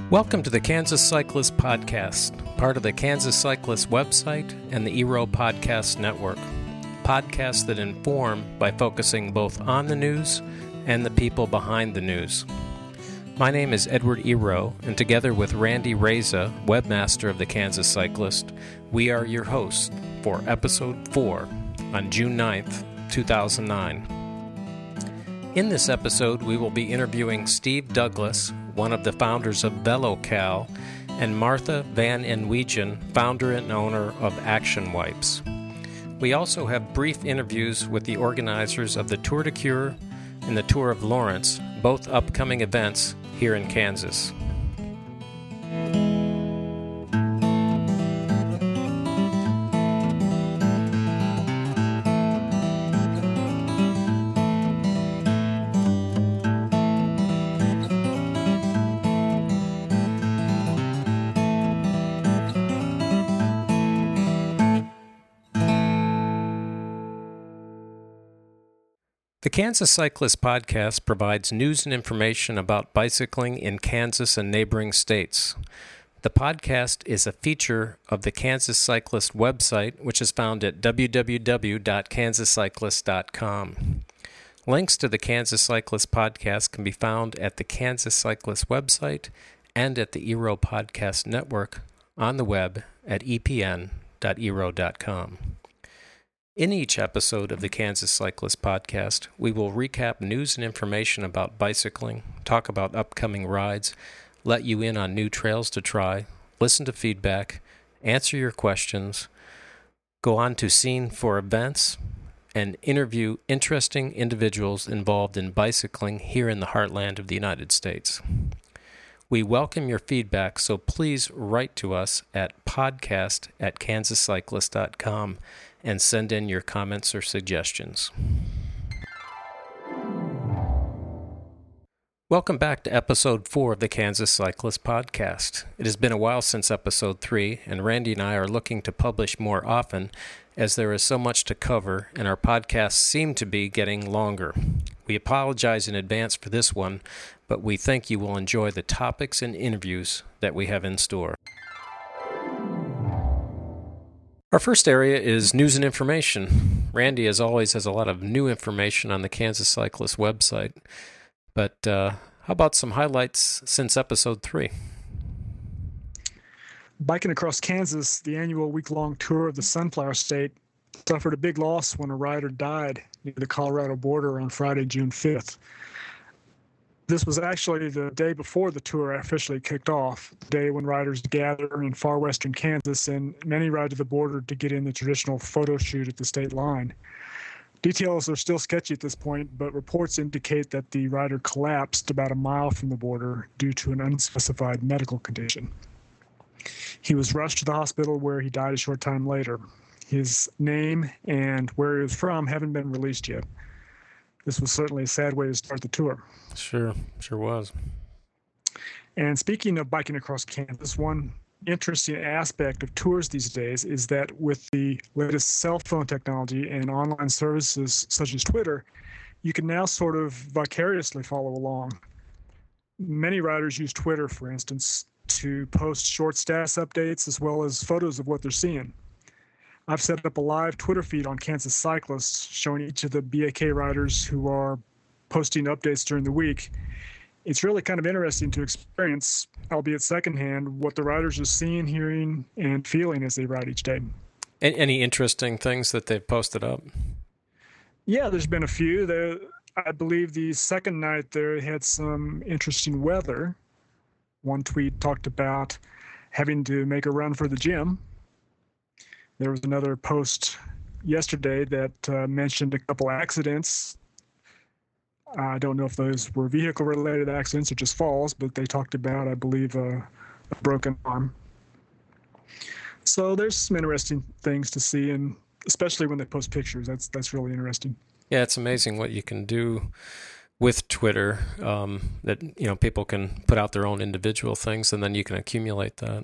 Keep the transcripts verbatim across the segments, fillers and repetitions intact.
Welcome to the Kansas Cyclist Podcast, part of the Kansas Cyclist website and the E R O Podcast Network. Podcasts that inform by focusing both on the news and the people behind the news. My name is Edward Ero, and together with Randy Reza, webmaster of the Kansas Cyclist, we are your hosts for episode four on June ninth, two thousand nine. In this episode, we will be interviewing Steve Douglas, one of the founders of VeloCal, and Martha Van Enwegen, founder and owner of Action Wipes. We also have brief interviews with the organizers of the Tour de Cure and the Tour of Lawrence, both upcoming events here in Kansas. The Kansas Cyclist Podcast provides news and information about bicycling in Kansas and neighboring states. The podcast is a feature of the Kansas Cyclist website, which is found at w w w dot kansas cyclist dot com. Links to the Kansas Cyclist Podcast can be found at the Kansas Cyclist website and at the E R O Podcast Network on the web at e p n dot e r o dot com. In each episode of the Kansas Cyclist Podcast, we will recap news and information about bicycling, talk about upcoming rides, let you in on new trails to try, listen to feedback, answer your questions, go on to scene for events, and interview interesting individuals involved in bicycling here in the heartland of the United States. We welcome your feedback, so please write to us at podcast at kansas cyclist dot com and send in your comments or suggestions. Welcome back to episode four of the Kansas Cyclist Podcast. It has been a while since episode three, and Randy and I are looking to publish more often as there is so much to cover and our podcasts seem to be getting longer. We apologize in advance for this one, but we think you will enjoy the topics and interviews that we have in store. Our first area is news and information. Randy, as always, has a lot of new information on the Kansas Cyclist website. But uh, how about some highlights since episode three? Biking Across Kansas, the annual week-long tour of the Sunflower State, suffered a big loss when a rider died near the Colorado border on Friday, June fifth. This was actually the day before the tour officially kicked off, the day when riders gather in far western Kansas and many ride to the border to get in the traditional photo shoot at the state line. Details are still sketchy at this point, but reports indicate that the rider collapsed about a mile from the border due to an unspecified medical condition. He was rushed to the hospital where he died a short time later. His name and where he was from haven't been released yet. This was certainly a sad way to start the tour. Sure, sure was. And speaking of biking across Kansas, one interesting aspect of tours these days is that with the latest cell phone technology and online services such as Twitter, you can now sort of vicariously follow along. Many riders use Twitter, for instance, to post short status updates as well as photos of what they're seeing. I've set up a live Twitter feed on Kansas Cyclists showing each of the B A K riders who are posting updates during the week. It's really kind of interesting to experience, albeit secondhand, what the riders are seeing, hearing, and feeling as they ride each day. Any interesting things that they've posted up? Yeah, there's been a few. The, I believe the second night there had some interesting weather. One tweet talked about having to make a run for the gym. There was another post yesterday that uh, mentioned a couple accidents. I don't know if those were vehicle-related accidents or just falls, but they talked about, I believe, uh, a broken arm. So there's some interesting things to see, and especially when they post pictures. That's that's really interesting. Yeah, it's amazing what you can do with Twitter. Um, that you know, people can put out their own individual things, and then you can accumulate that.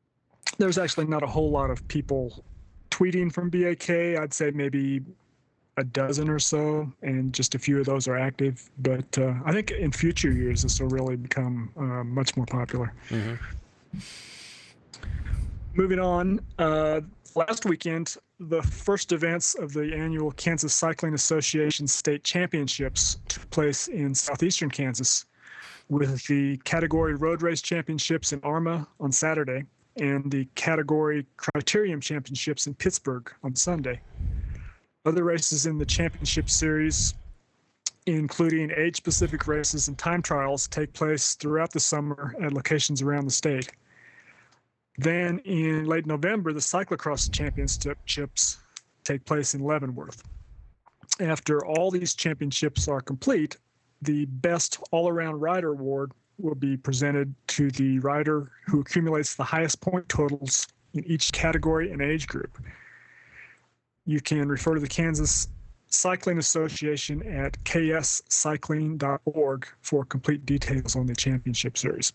There's actually not a whole lot of people tweeting from B A K. I'd say maybe a dozen or so, and just a few of those are active. But uh, I think in future years, this will really become uh, much more popular. Mm-hmm. Moving on, uh, last weekend, the first events of the annual Kansas Cycling Association State Championships took place in southeastern Kansas, with the category road race championships in Arma on Saturday and the category criterium championships in Pittsburgh on Sunday. Other races in the championship series, including age-specific races and time trials, take place throughout the summer at locations around the state. Then in late November, the cyclocross championships take place in Leavenworth. After all these championships are complete, the best all-around rider award will be presented to the rider who accumulates the highest point totals in each category and age group. You can refer to the Kansas Cycling Association at k s cycling dot org for complete details on the championship series.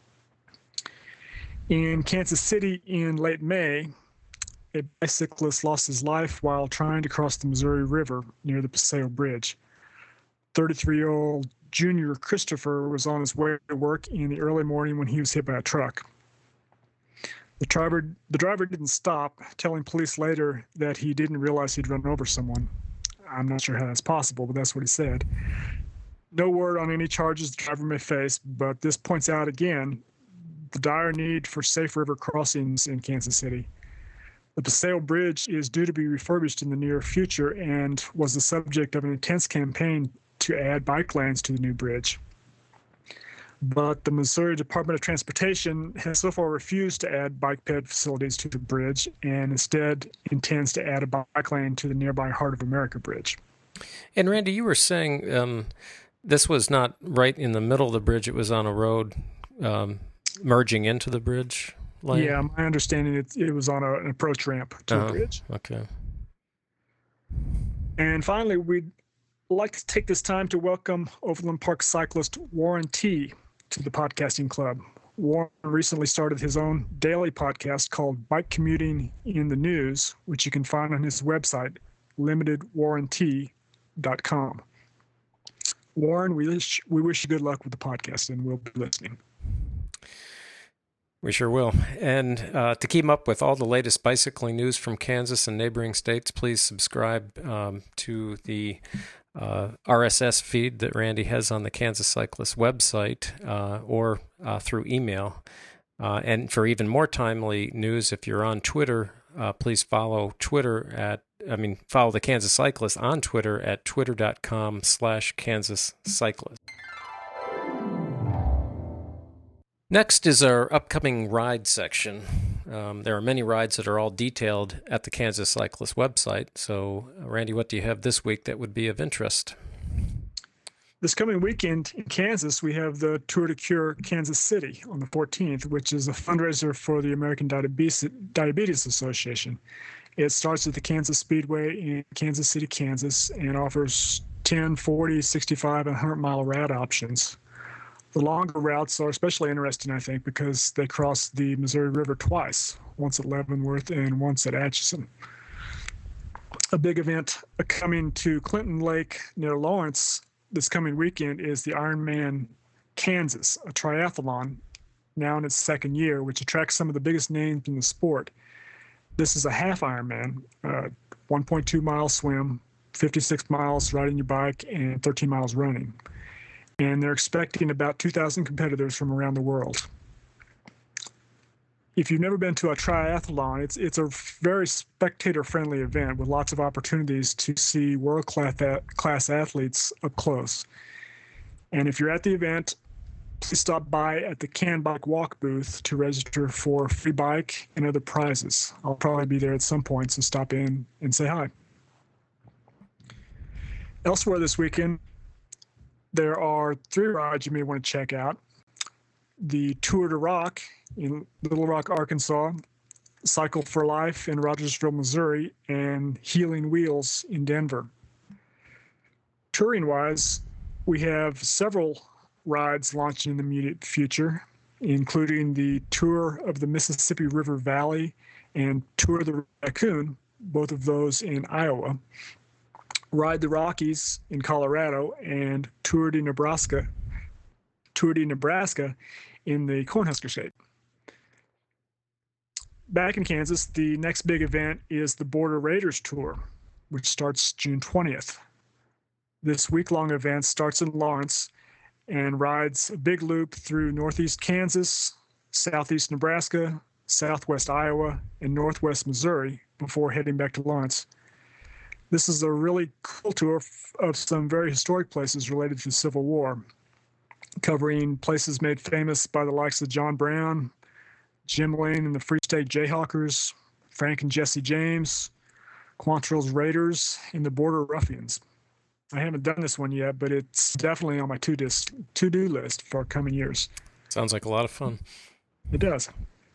In Kansas City in late May, a bicyclist lost his life while trying to cross the Missouri River near the Paseo Bridge. thirty-three-year-old Junior Christopher was on his way to work in the early morning when he was hit by a truck. The driver, the driver didn't stop, telling police later that he didn't realize he'd run over someone. I'm not sure how that's possible, but that's what he said. No word on any charges the driver may face, but this points out again the dire need for safe river crossings in Kansas City. The Paseo Bridge is due to be refurbished in the near future and was the subject of an intense campaign to add bike lanes to the new bridge. But the Missouri Department of Transportation has so far refused to add bike ped facilities to the bridge and instead intends to add a bike lane to the nearby Heart of America Bridge. And Randy, you were saying um, this was not right in the middle of the bridge. It was on a road um, merging into the bridge lane? Yeah, my understanding it, it was on a, an approach ramp to oh, the bridge. Okay. And finally, we'd like to take this time to welcome Overland Park cyclist Warren T. to the podcasting club. Warren recently started his own daily podcast called Bike Commuting in the News, which you can find on his website, limited warranty dot com. Warren, we wish, we wish you good luck with the podcast, and we'll be listening. We sure will. And uh, to keep up with all the latest bicycling news from Kansas and neighboring states, please subscribe um, to the Uh, R S S feed that Randy has on the Kansas Cyclist website uh, or uh, through email. Uh, and for even more timely news, if you're on Twitter, uh, please follow Twitter at, I mean, follow the Kansas Cyclist on Twitter at twitter.com slash Kansas Cyclist. Next is our upcoming ride section. Um, there are many rides that are all detailed at the Kansas Cyclist website. So, Randy, what do you have this week that would be of interest? This coming weekend in Kansas, we have the Tour de Cure Kansas City on the fourteenth, which is a fundraiser for the American Diabetes, Diabetes Association. It starts at the Kansas Speedway in Kansas City, Kansas, and offers ten, forty, sixty-five, and one hundred mile route options. The longer routes are especially interesting, I think, because they cross the Missouri River twice, once at Leavenworth and once at Atchison. A big event coming to Clinton Lake near Lawrence this coming weekend is the Ironman Kansas, a triathlon now in its second year, which attracts some of the biggest names in the sport. This is a half Ironman, uh, one point two mile swim, fifty-six miles riding your bike, and thirteen miles running. And they're expecting about two thousand competitors from around the world. If you've never been to a triathlon, it's it's a very spectator-friendly event with lots of opportunities to see world-class class athletes up close. And if you're at the event, please stop by at the Can Bike Walk booth to register for free bike and other prizes. I'll probably be there at some point, so stop in and say hi. Elsewhere this weekend, there are three rides you may want to check out. The Tour de Rock in Little Rock, Arkansas, Cycle for Life in Rogersville, Missouri, and Healing Wheels in Denver. Touring-wise, we have several rides launching in the immediate future, including the Tour of the Mississippi River Valley and Tour of the Raccoon, both of those in Iowa. Ride the Rockies in Colorado, and Tour de Nebraska, Tour de Nebraska in the Cornhusker State. Back in Kansas, the next big event is the Border Raiders Tour, which starts June twentieth. This week-long event starts in Lawrence and rides a big loop through northeast Kansas, southeast Nebraska, southwest Iowa, and northwest Missouri before heading back to Lawrence. This is a really cool tour of some very historic places related to the Civil War, covering places made famous by the likes of John Brown, Jim Lane and the Free State Jayhawkers, Frank and Jesse James, Quantrill's Raiders, and the Border Ruffians. I haven't done this one yet, but it's definitely on my to-do list for coming years. Sounds like a lot of fun. It does.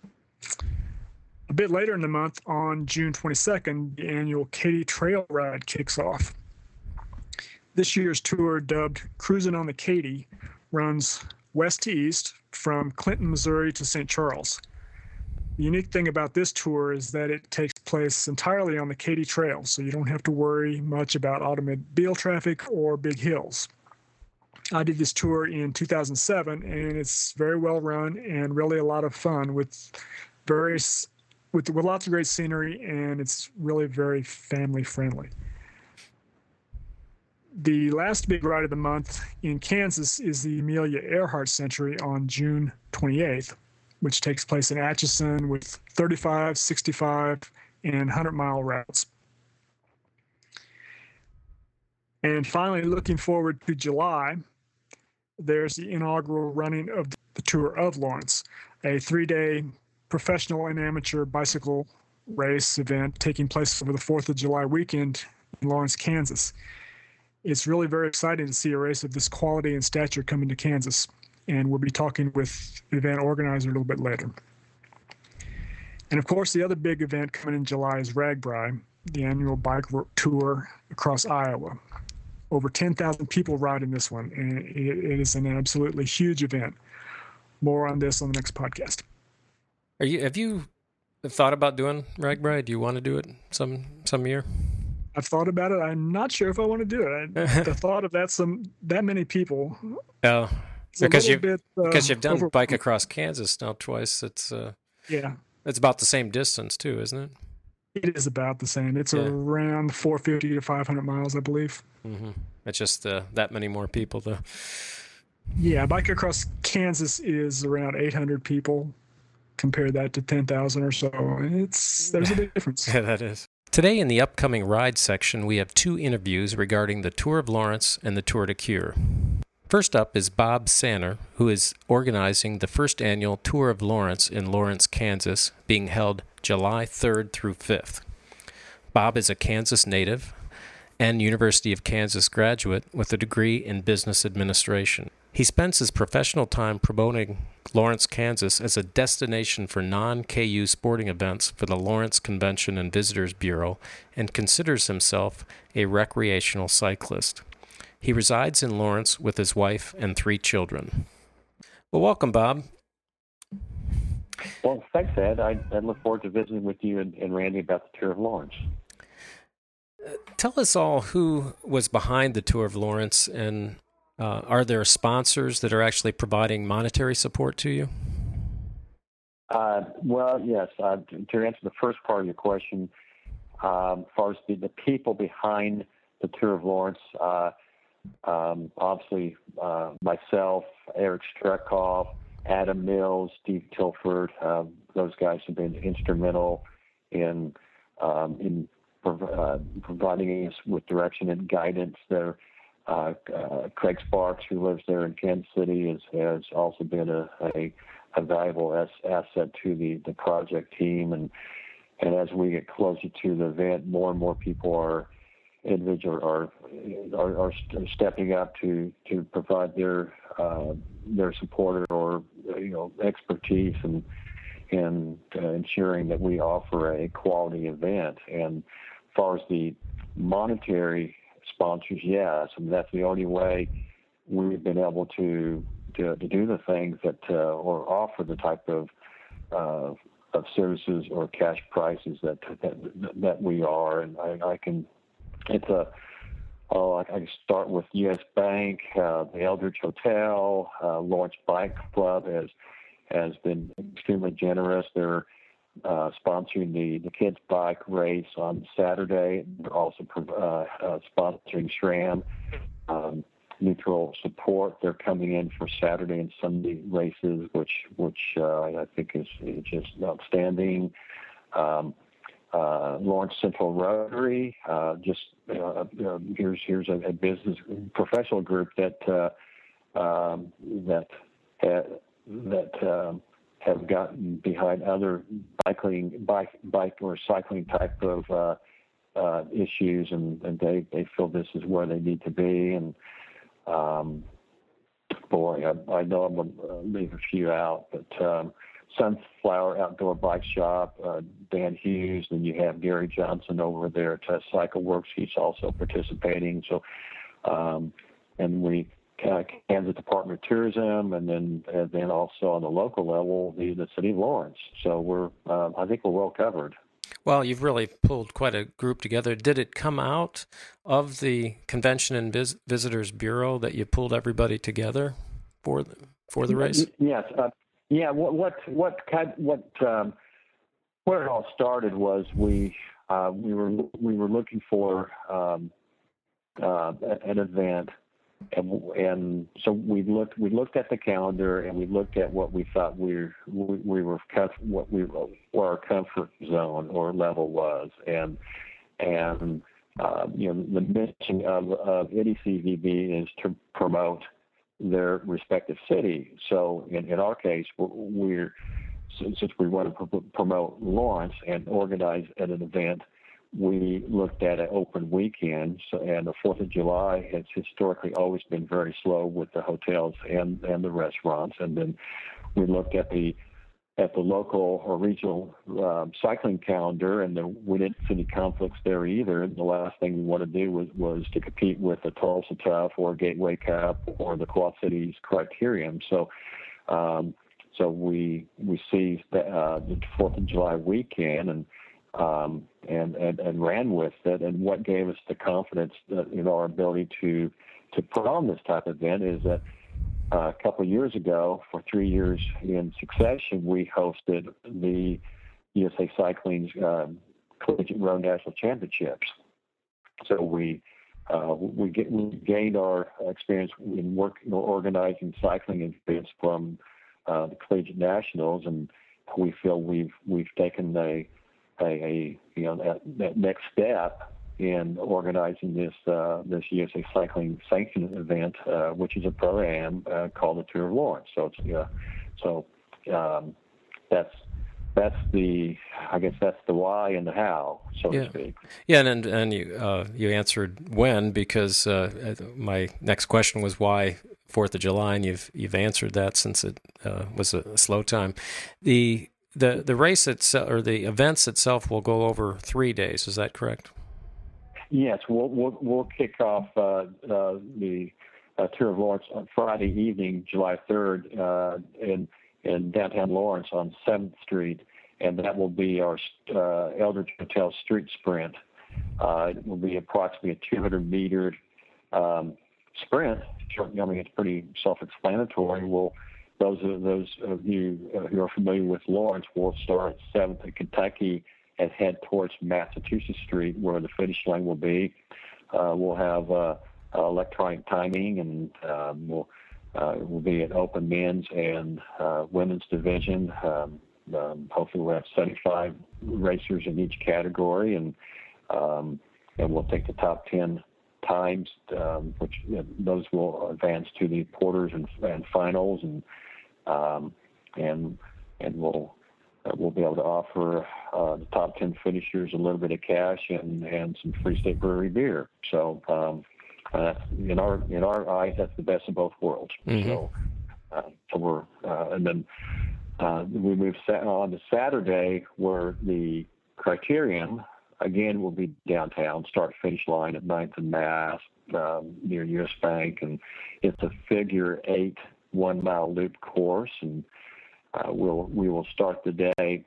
A bit later in the month, on June twenty-second, the annual Katy Trail Ride kicks off. This year's tour, dubbed Cruising on the Katy, runs west to east from Clinton, Missouri to Saint Charles. The unique thing about this tour is that it takes place entirely on the Katy Trail, so you don't have to worry much about automobile traffic or big hills. I did this tour in two thousand seven, and it's very well run and really a lot of fun with various with, with lots of great scenery, and it's really very family friendly. The last big ride of the month in Kansas is the Amelia Earhart Century on June twenty-eighth, which takes place in Atchison with thirty-five, sixty-five, and one hundred mile routes. And finally, looking forward to July, there's the inaugural running of the Tour of Lawrence, a three-day professional and amateur bicycle race event taking place over the fourth of July weekend in Lawrence, Kansas. It's really very exciting to see a race of this quality and stature coming to Kansas, and we'll be talking with the event organizer a little bit later. And of course, the other big event coming in July is RAGBRAI, the annual bike tour across Iowa. Over ten thousand people ride in this one, and it, it is an absolutely huge event. More on this on the next podcast. Are you? Have you thought about doing RAGBRAI? Do you want to do it some some year? I've thought about it. I'm not sure if I want to do it. I, the thought of that some that many people. Oh, because you bit, uh, because you've done over- Bike Across Kansas now twice. It's uh, yeah, it's about the same distance too, isn't it? it is about the same. It's Yeah. around four fifty to five hundred miles, I believe. Mm-hmm. It's just uh, that many more people, though. Yeah, Bike Across Kansas is around eight hundred people. Compare that to ten thousand or so. It's there's a big difference. Yeah, that is. Today in the upcoming ride section, we have two interviews regarding the Tour of Lawrence and the Tour de Cure. First up is Bob Sanner, who is organizing the first annual Tour of Lawrence in Lawrence, Kansas, being held July third through fifth. Bob is a Kansas native and University of Kansas graduate with a degree in business administration. He spends his professional time promoting Lawrence, Kansas as a destination for non-K U sporting events for the Lawrence Convention and Visitors Bureau and considers himself a recreational cyclist. He resides in Lawrence with his wife and three children. Well, welcome, Bob. Well, thanks, Ed. I, I look forward to visiting with you and, and Randy about the Tour of Lawrence. Uh, tell us all who was behind the Tour of Lawrence, and uh, are there sponsors that are actually providing monetary support to you? Uh, well, yes. Uh, to, to answer the first part of your question, um, as far as the, the people behind the Tour of Lawrence, uh, um, obviously uh, myself, Eric Streckoff, Adam Mills, Steve Tilford, uh, those guys have been instrumental in um, in uh, providing us with direction and guidance there. Uh, uh, Craig Sparks, who lives there in Kansas City, has, has also been a, a, a valuable as, asset to the, the project team. And and as we get closer to the event, more and more people are individual are are, are stepping up to, to provide their uh, their support or you know expertise and and uh, ensuring that we offer a quality event. And as far as the monetary sponsors, yes, I mean, that's the only way we've been able to to, to do the things that uh, or offer the type of uh, of services or cash prices that that, that we are. And I, I can. It's a oh, I, I can start with U S Bank, uh, the Eldridge Hotel, uh, Lawrence Bike Club has has been extremely generous. They're uh, sponsoring the, the kids' bike race on Saturday. They're also uh, uh, sponsoring SRAM. Um, Neutral Support. They're coming in for Saturday and Sunday races, which which uh, I think is, is just outstanding. Um, uh, Lawrence Central Rotary, uh, just uh, uh, here's here's a, a business professional group that uh, um, that ha, that um, have gotten behind other biking bike bike or cycling type of uh, uh, issues, and, and they they feel this is where they need to be. And Um, boy, I, I know I'm going to uh, leave a few out, but um, Sunflower Outdoor Bike Shop, uh, Dan Hughes, and you have Gary Johnson over there at Cycle Works. He's also participating. So, um, and we uh, Kansas Department of Tourism, and then and then also on the local level, the the City of Lawrence. So we're uh, I think we're well covered. Well, you've really pulled quite a group together. Did it come out of the Convention and Vis- Visitors Bureau that you pulled everybody together for the, for the race? Yes. Uh, yeah. What what what kind what um, where it all started was we uh, we were we were looking for um, uh, an event. And, and so we looked. We looked at the calendar, and we looked at what we thought we were, we, we were what we what our comfort zone or level was, and and uh, you know the mission of, of any C V B is to promote their respective city. So in, in our case, we're since we want to pr- promote Lawrence and organize at an event, we looked at an open weekend, so, and the fourth of July has historically always been very slow with the hotels and, and the restaurants. And then we looked at the at the local or regional um, cycling calendar, and the, we didn't see any conflicts there either. And the last thing we wanted to do was, was to compete with the Tulsa Tough or Gateway Cup or the Quad Cities Criterium. So um, so we we seized the, uh, the fourth of July weekend and Um, and, and, and ran with it. And what gave us the confidence that, in our ability to to put on this type of event is that uh, a couple of years ago, for three years in succession, we hosted the U S A Cycling's um, Collegiate Road National Championships. So we uh, we, get, we gained our experience in working or organizing cycling events from uh, the Collegiate Nationals, and we feel we've we've taken the A, a you know that, that next step in organizing this uh, this U S A Cycling sanctioned event, uh, which is a pro-am uh, called the Tour of Lawrence. So it's uh, so um, that's that's the I guess that's the why and the how, so yeah. to speak. Yeah, and and you uh, you answered when, because uh, my next question was why Fourth of July, and you've you've answered that since it uh, was a slow time. The The the race itself, or the events itself, will go over three days. Is that correct? Yes, we'll we'll, we'll kick off uh, uh, the uh, Tour of Lawrence on Friday evening, July third, uh, in in downtown Lawrence on seventh Street, and that will be our uh, Eldridge Hotel Street Sprint. Uh, it will be approximately a two hundred meter um, sprint. I mean, it's pretty self-explanatory. We'll Those of those of you uh, who are familiar with Lawrence will start at seventh in Kentucky and head towards Massachusetts Street, where the finish line will be. Uh, we'll have uh, electronic timing, and um, we'll uh, it will be an open men's and uh, women's division. Um, um, hopefully, we'll have seventy-five racers in each category, and um, and we'll take the top ten times, um, which uh, those will advance to the quarters and, and finals, and um, and and we'll uh, we'll be able to offer uh, the top ten finishers a little bit of cash and, and some Free State Brewery beer. So um, uh, in our in our eyes, that's the best of both worlds. Mm-hmm. So uh, so we're uh, and then uh, we move on to Saturday, where the Criterium again will be downtown, start finish line at ninth and Mass, um, near U S Bank, and it's a figure eight one mile loop course, and uh, we'll we will start the day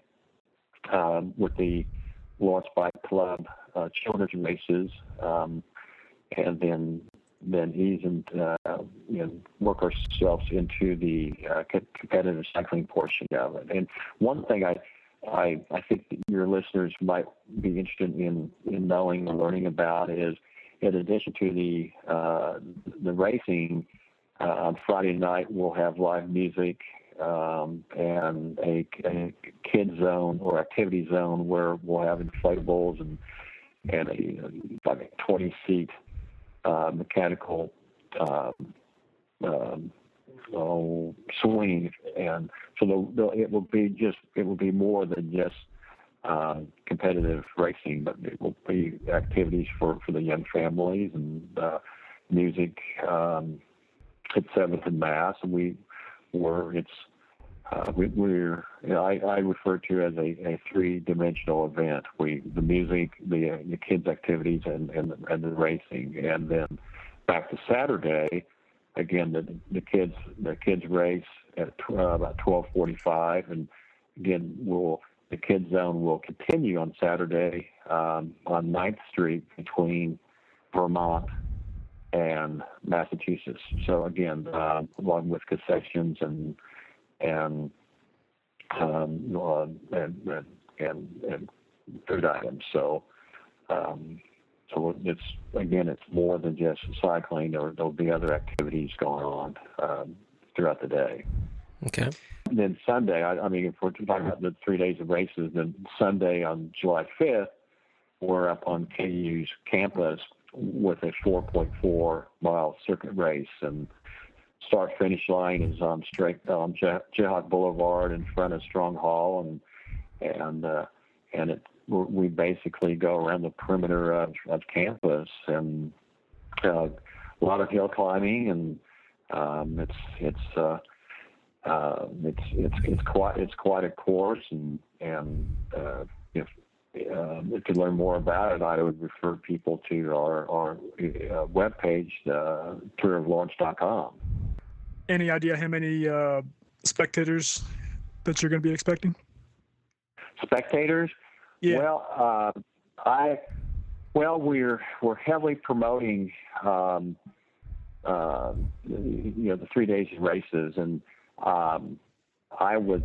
um, with the Lawrence Bike Club uh, children's races, um, and then then ease and uh, you know, work ourselves into the uh, competitive cycling portion of it. And one thing I I, I think that your listeners might be interested in, in knowing and learning about is, in addition to the uh, the racing, uh, on Friday night we'll have live music um, and a, a kid zone or activity zone where we'll have inflatables and and a like a twenty seat uh, mechanical um, um, oh, swing, and so they'll, they'll, it will be just it will be more than just uh, competitive racing, but it will be activities for, for the young families and uh, music um, at Seventh and Mass, and we were it's uh, we, we're you know, I, I refer to as a, a three dimensional event. We the music, the the kids' activities, and and and the racing, and then back to Saturday. Again, the the kids the kids race at uh, about twelve forty-five, and again, we'll the kids zone will continue on Saturday um, on Ninth Street between Vermont and Massachusetts. So again, uh, along with concessions and and um, uh, and, and and food items. So. Um, So it's again, it's more than just cycling. There there'll be other activities going on um, throughout the day. Okay. And then Sunday, I, I mean, if we're talking about the three days of races, then Sunday on July fifth, we're up on K U's campus with a four point four mile circuit race, and start finish line is on straight on Jayhawk Boulevard in front of Strong Hall, and and uh, and it. We basically go around the perimeter of, of campus, and uh, a lot of hill climbing, and um, it's it's uh, uh, it's it's it's quite it's quite a course, and and uh, if um, if to learn more about it, I would refer people to our our uh, webpage, uh, tour of lawrence dot com. Any idea how many uh, spectators that you're going to be expecting? Spectators. Yeah. Well, uh, I well we're we're heavily promoting um, uh, you know the three days of races, and um, I would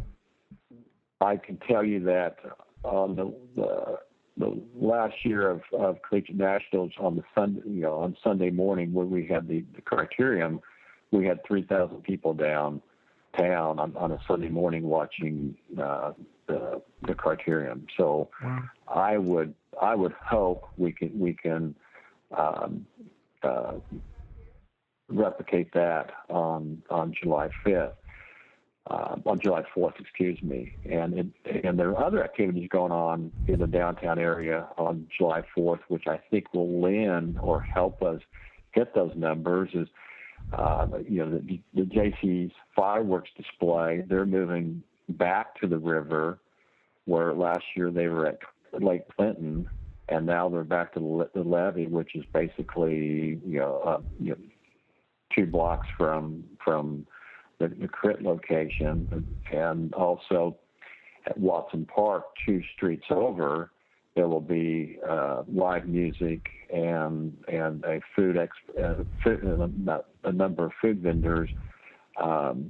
I can tell you that on the the, the last year of, of Collegiate Nationals on the Sunday you know on Sunday morning when we had the, the criterium, we had three thousand people downtown on, on a Sunday morning watching. Uh, The, the criterium. So wow. I would I would hope we can we can um, uh, replicate that on on July fifth, uh, on July fourth, excuse me. And it, and there are other activities going on in the downtown area on July fourth, which I think will lend or help us get those numbers. Is uh, you know the, the J C's fireworks display. They're moving back to the river, where last year they were at Lake Clinton, and now they're back to the, the levee, which is basically you know, uh, you know two blocks from from the, the crit location, and also at Watson Park, two streets over, there will be uh, live music and and a food ex uh, food, uh, a number of food vendors. Um,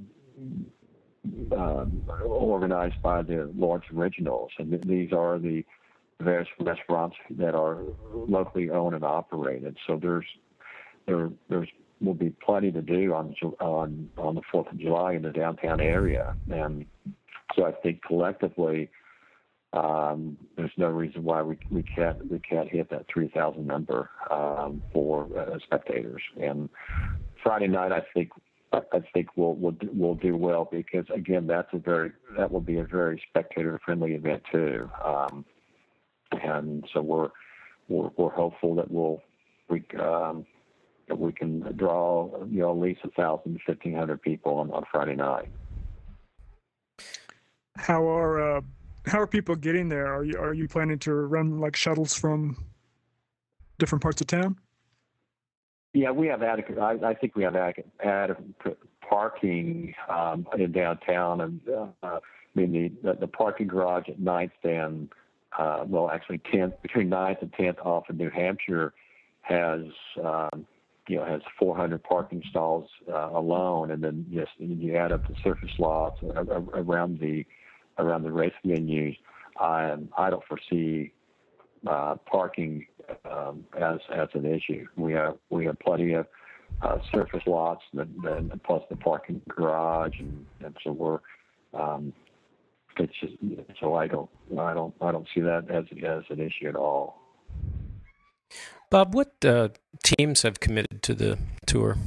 Uh, organized by the Lawrence Originals, and th- these are the various restaurants that are locally owned and operated. So there's there there's will be plenty to do on on on the Fourth of July in the downtown area, and so I think collectively um, there's no reason why we we can't we can't hit that three thousand number um, for uh, spectators. And Friday night, I think. I think we'll, we'll we'll do well because again that's a very that will be a very spectator friendly event too, um, and so we're, we're we're hopeful that we'll we um, that we can draw you know at least a thousand fifteen hundred people on, on Friday night. How are uh, how are people getting there? Are you are you planning to run like shuttles from different parts of town? Yeah, we have adequate. I, I think we have adequate, adequate parking um, in downtown, and uh, I mean the, the the parking garage at Ninth and uh, well, actually tenth between Ninth and tenth off of New Hampshire has um, you know has four hundred parking stalls uh, alone, and then yes, you add up the surface lots around the around the race venues. I I don't foresee uh, parking um, as as an issue. We have we have plenty of uh, surface lots, and, and plus the parking garage, and, and so we're. Um, it's just so I don't I don't I don't see that as as an issue at all. Bob, what uh, teams have committed to the tour?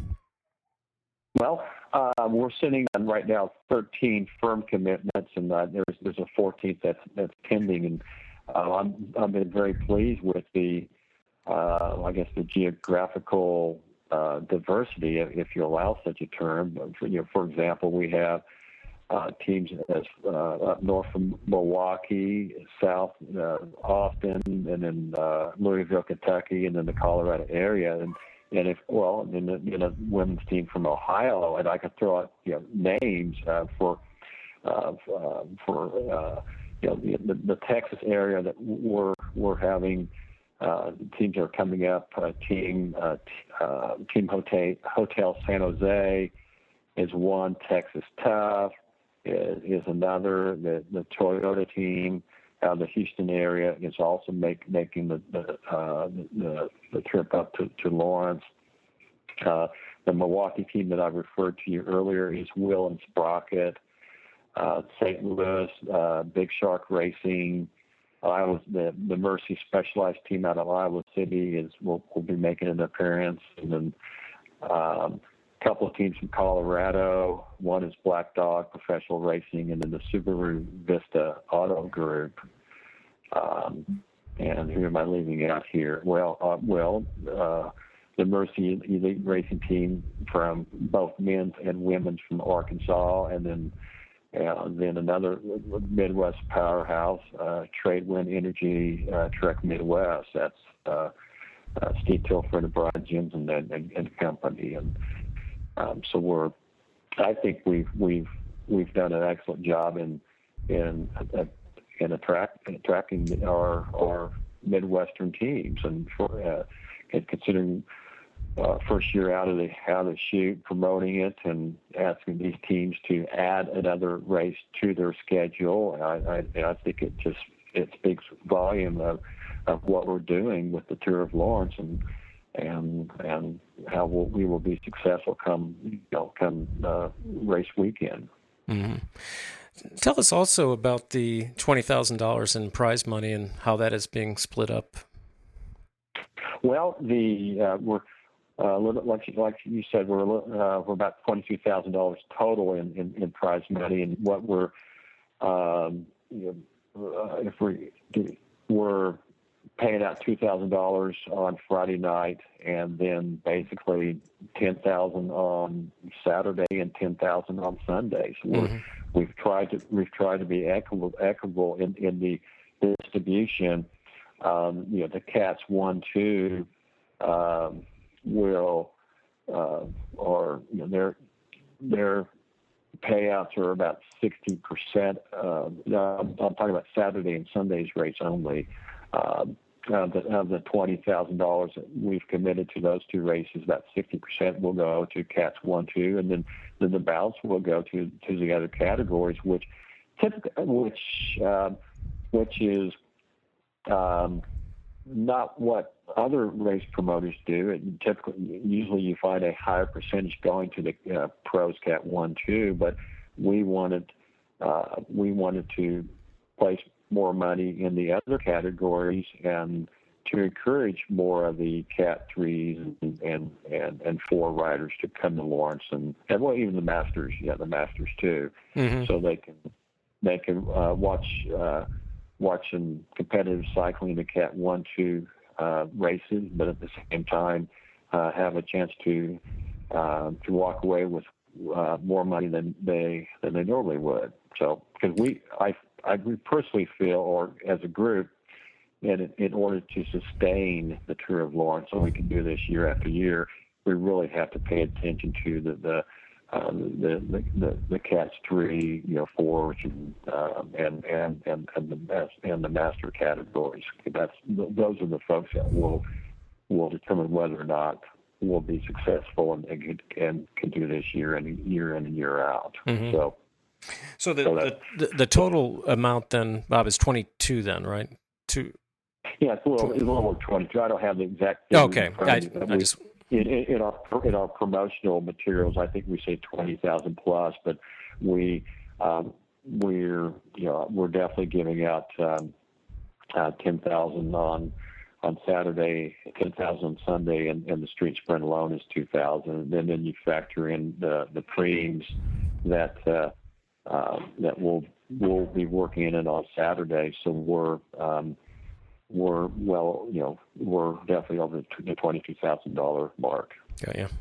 Well, uh, we're sitting on right now thirteen firm commitments, and uh, there's there's a fourteenth that's that's pending, and uh, I'm I've been very pleased with the uh, I guess the geographical uh, diversity, if you allow such a term. For, you know, for example, we have uh, teams as uh, up north from Milwaukee, south uh, Austin, and then uh, Louisville, Kentucky, and then the Colorado area, and And if well, in the you know women's team from Ohio, and I could throw out you know names uh, for uh, for uh, you know the, the the Texas area that we're we're having uh, teams are coming up. Uh, team uh, t- uh, Team Hotel Hotel San Jose is one. Texas Tough is, is another. The the Toyota team. Uh, the Houston area is also make, making the the, uh, the the trip up to, to Lawrence. Uh, the Milwaukee team that I referred to you earlier is Will and Sprocket. Uh, Saint Louis, uh, Big Shark Racing. Iowa, the the Mercy Specialized team out of Iowa City is will will be making an appearance, and then um, a couple of teams from Colorado. One is Black Dog Professional Racing, and then the Subaru Vista Auto Group. Um, and who am I leaving out here? Well, uh, well, uh, the Mercy Elite Racing team from both men's and women's from Arkansas, and then uh, then another Midwest powerhouse, uh, Tradewind Energy uh, Trek Midwest. That's uh, uh, Steve Tilford and Brian Jensen and, and, and company, and um, so we're. I think we've we've we've done an excellent job in in uh, in attract, attracting our our Midwestern teams, and for uh, and considering uh, first year out of the out of the chute, promoting it and asking these teams to add another race to their schedule. I I, I think it just it speaks volume of of what we're doing with the Tour of Lawrence, and and and how we'll, we will be successful come you know come uh, race weekend. Mm-hmm. Tell us also about the twenty thousand dollars in prize money and how that is being split up. Well, the uh, we're uh, a little bit like you, like you said, we're a little, uh, we're about twenty two thousand dollars total in, in, in prize money, and what we're um, you know, uh, if we we're paying out two thousand dollars on Friday night, and then basically ten thousand on Saturday and ten thousand on Sunday. So we're, mm-hmm. we've tried to we've tried to be equitable, equitable in, in the distribution. Um, you know, the Cats one two um, will uh, or you know their their payouts are about sixty percent. Uh, I'm talking about Saturday and Sunday's race only. Um, of the, of the twenty thousand dollars that we've committed to those two races, about sixty percent will go to Cats one, two, and then, then the balance will go to, to the other categories, which typically, which uh, which is um, not what other race promoters do. It typically, usually, you find a higher percentage going to the uh, Pros Cat one, two, but we wanted uh, we wanted to place more money in the other categories and to encourage more of the Cat threes and, and, and, and four riders to come to Lawrence, and, and well, even the Masters, yeah, the Masters too, mm-hmm. so they can they can uh, watch uh, watch some competitive cycling in the Cat one, two uh, races, but at the same time uh, have a chance to uh, to walk away with uh, more money than they than they normally would. So because we I. I personally feel, or as a group, that in order to sustain the Tour of Lawrence, so we can do this year after year, we really have to pay attention to the the uh, the, the, the the Cats three, you know, fours, and uh, and and and and the and the master categories. That's those are the folks that will will determine whether or not we'll be successful and and, and can do this year and year in and year out. Mm-hmm. So, so the, so that, the the total amount then, Bob, is twenty-two then, right? Two. Yeah, it's a little, it's a little over twenty-two. I don't have the exact figure. Okay, I, I we, just in, in our in our promotional materials, I think we say twenty thousand plus, but we um, we're you know we're definitely giving out um, uh, ten thousand on on Saturday, ten thousand on Sunday, and, and the street sprint alone is two thousand. And then you factor in the the preems that uh, uh, that we'll we'll be working in it on Saturday. So we're um, we're well, you know, we're definitely over the twenty-two thousand dollar mark. Got you.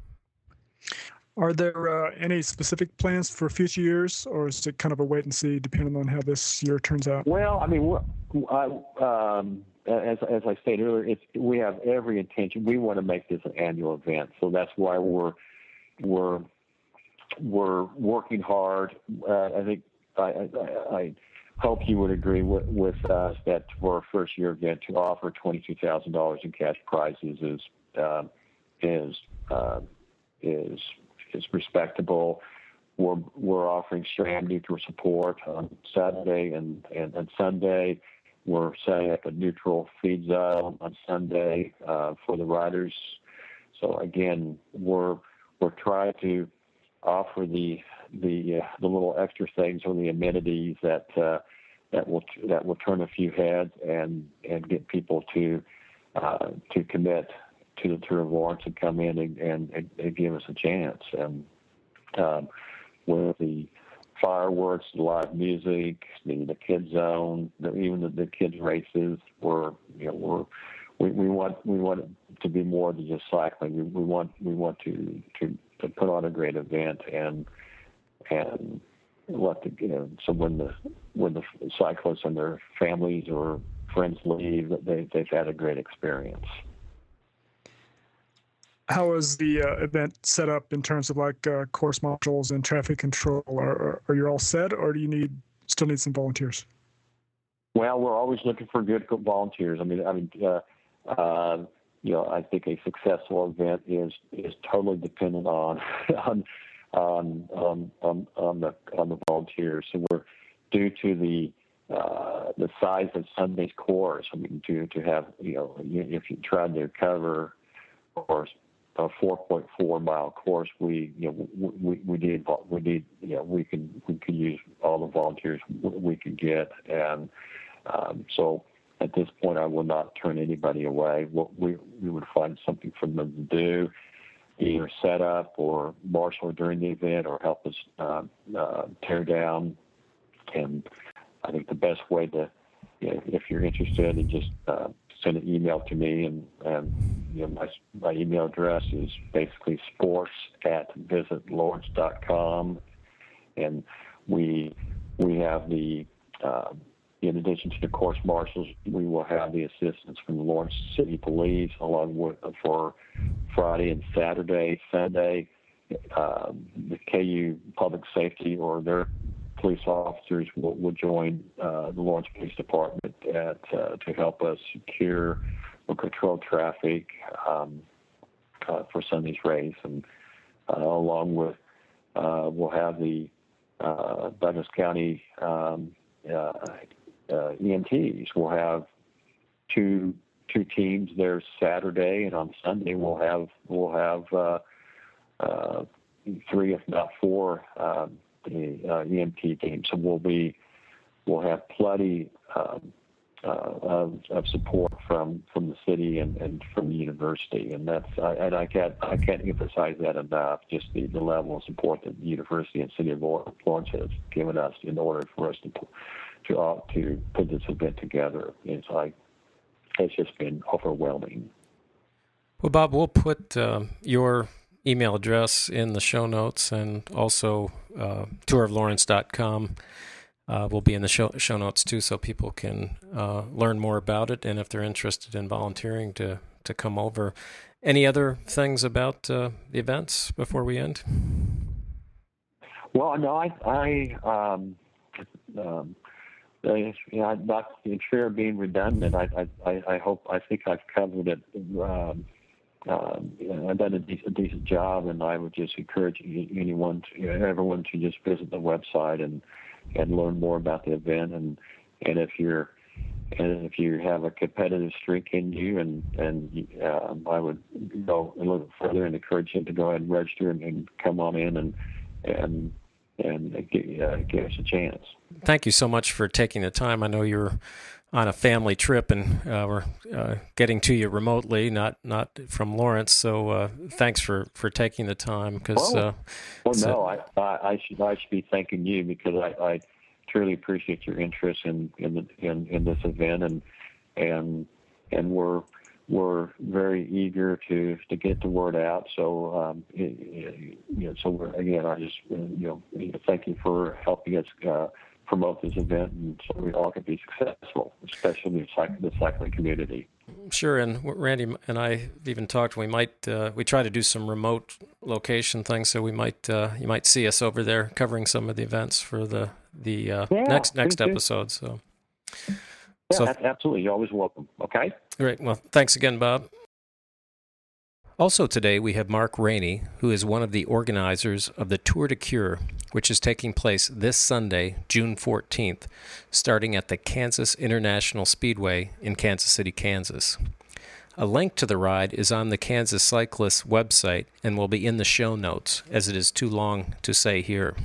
Are there uh, any specific plans for future years, or is it kind of a wait and see, depending on how this year turns out? Well, I mean, I, um, as as I stated earlier, it's, we have every intention. We want to make this an annual event, so that's why we're we're we're working hard. Uh, I think I, I, I hope you would agree with, with us that for our first year event to offer twenty-two thousand dollars in cash prizes is uh, is uh, is is respectable. We're we're offering SRAM neutral support on Saturday and, and, and Sunday. We're setting up a neutral feed zone on Sunday uh, for the riders. So again, we're we're trying to offer the the uh, the little extra things or the amenities that uh, that will that will turn a few heads and and get people to uh, to commit to the Tour of Lawrence and come in and, and, and give us a chance. And um, with the fireworks, the live music, the, the kids zone, the, even the, the kids races, we're you know we're we, we want we want it to be more than just cycling. We, we want we want to, to to put on a great event and and let the you know so when the when the cyclists and their families or friends leave, that they they've had a great experience. How is the uh, event set up in terms of like uh, course marshals and traffic control? Are, are you all set, or do you need still need some volunteers? Well, we're always looking for good volunteers. I mean, I mean, uh, uh, you know, I think a successful event is is totally dependent on on on on, on, on the on the volunteers. So we're due to the uh, the size of Sunday's course. I mean, to to have you know, if you tried to cover course a four point four mile course, we you know we we need we need you know we can we can use all the volunteers we can get, and um, so at this point I will not turn anybody away. What we we would find something for them to do, either set up or marshal during the event or help us uh, uh, tear down. And I think the best way to, you know, if you're interested, and just uh, send an email to me, and, and you know, my, my email address is basically sports at visit lawrence dot com, and we we have the uh, in addition to the course marshals, we will have the assistance from the Lawrence City Police along with for Friday and Saturday, Sunday. Uh, the K U Public Safety or their police officers will, will join uh, the Lawrence Police Department at, uh, to help us secure or control traffic um, uh, for Sunday's race, and uh, along with uh, we'll have the uh, Douglas County um, uh, uh, E M Ts. We'll have two two teams there Saturday, and on Sunday we'll have we'll have uh, uh, three, if not four. Um, the uh, E M T team. So we'll be, we'll have plenty um, uh, of, of support from, from the city and, and from the university, and that's I, and I can't I can't emphasize that enough. Just the, the level of support that the university and city of Lawrence has given us in order for us to to uh, to put this event together. It's like it's just been overwhelming. Well, Bob, we'll put uh, your email address in the show notes, and also uh, tour of lawrence dot com uh, will be in the show, show notes too, so people can uh, learn more about it, and if they're interested in volunteering to, to come over. Any other things about uh, the events before we end? Well, no, I, I um, um, uh, you know, I'm not in fear of being redundant. I, I, I hope, I think I've covered it. Um, um, you know, I've done a decent, decent job, and I would just encourage anyone, to, you know, everyone to just visit the website and, and learn more about the event. And, and if you're, and if you have a competitive streak in you, and, and um, I would go a little further and encourage you to go ahead and register and, and come on in and, and, and give, uh, give us a chance. Thank you so much for taking the time. I know you're on a family trip, and uh, we're uh, getting to you remotely, not not from Lawrence. So uh, thanks for, for taking the time. Cause, well, uh, well no, a, I, I, I should I should be thanking you, because I, I truly appreciate your interest in in, the, in in this event, and and and we're we're very eager to to get the word out. So um, it, you know, so we're, again, I just you know thank you for helping us Uh, promote this event, and so we all can be successful, especially the, cyc- the cycling community. Sure, and Randy and I even talked. We might uh, we try to do some remote location things, so we might uh, you might see us over there covering some of the events for the the uh, yeah, next next too. episode. So, yeah, so absolutely, you're always welcome. Okay, great. Well, thanks again, Bob. Also today, we have Mark Rainey, who is one of the organizers of the Tour de Cure, which is taking place this Sunday, June fourteenth, starting at the Kansas International Speedway in Kansas City, Kansas. A link to the ride is on the Kansas Cyclists website and will be in the show notes, as it is too long to say here.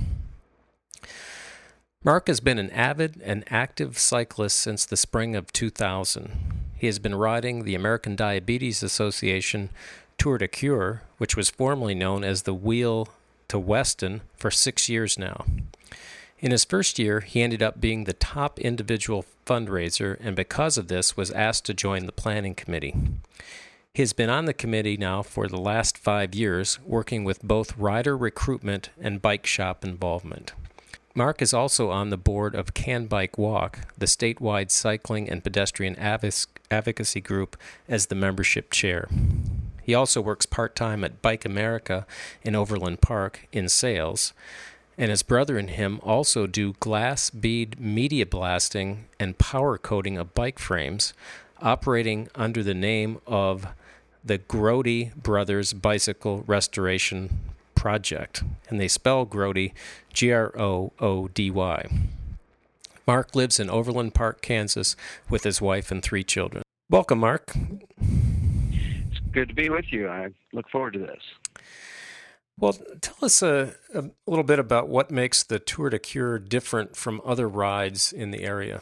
Mark has been an avid and active cyclist since the spring of two thousand. He has been riding the American Diabetes Association Tour de Cure, which was formerly known as the Wheel to Weston, for six years now. In his first year, he ended up being the top individual fundraiser, and because of this was asked to join the planning committee. He has been on the committee now for the last five years, working with both rider recruitment and bike shop involvement. Mark is also on the board of Can Bike Walk, the statewide cycling and pedestrian advocacy group, as the membership chair. He also works part-time at Bike America in Overland Park in sales, and his brother and him also do glass bead media blasting and power coating of bike frames, operating under the name of the Grody Brothers Bicycle Restoration Project, and they spell Grody G R O O D Y. Mark lives in Overland Park, Kansas, with his wife and three children. Welcome, Mark. Good to be with you. I look forward to this. Well, tell us a, a little bit about what makes the Tour de Cure different from other rides in the area.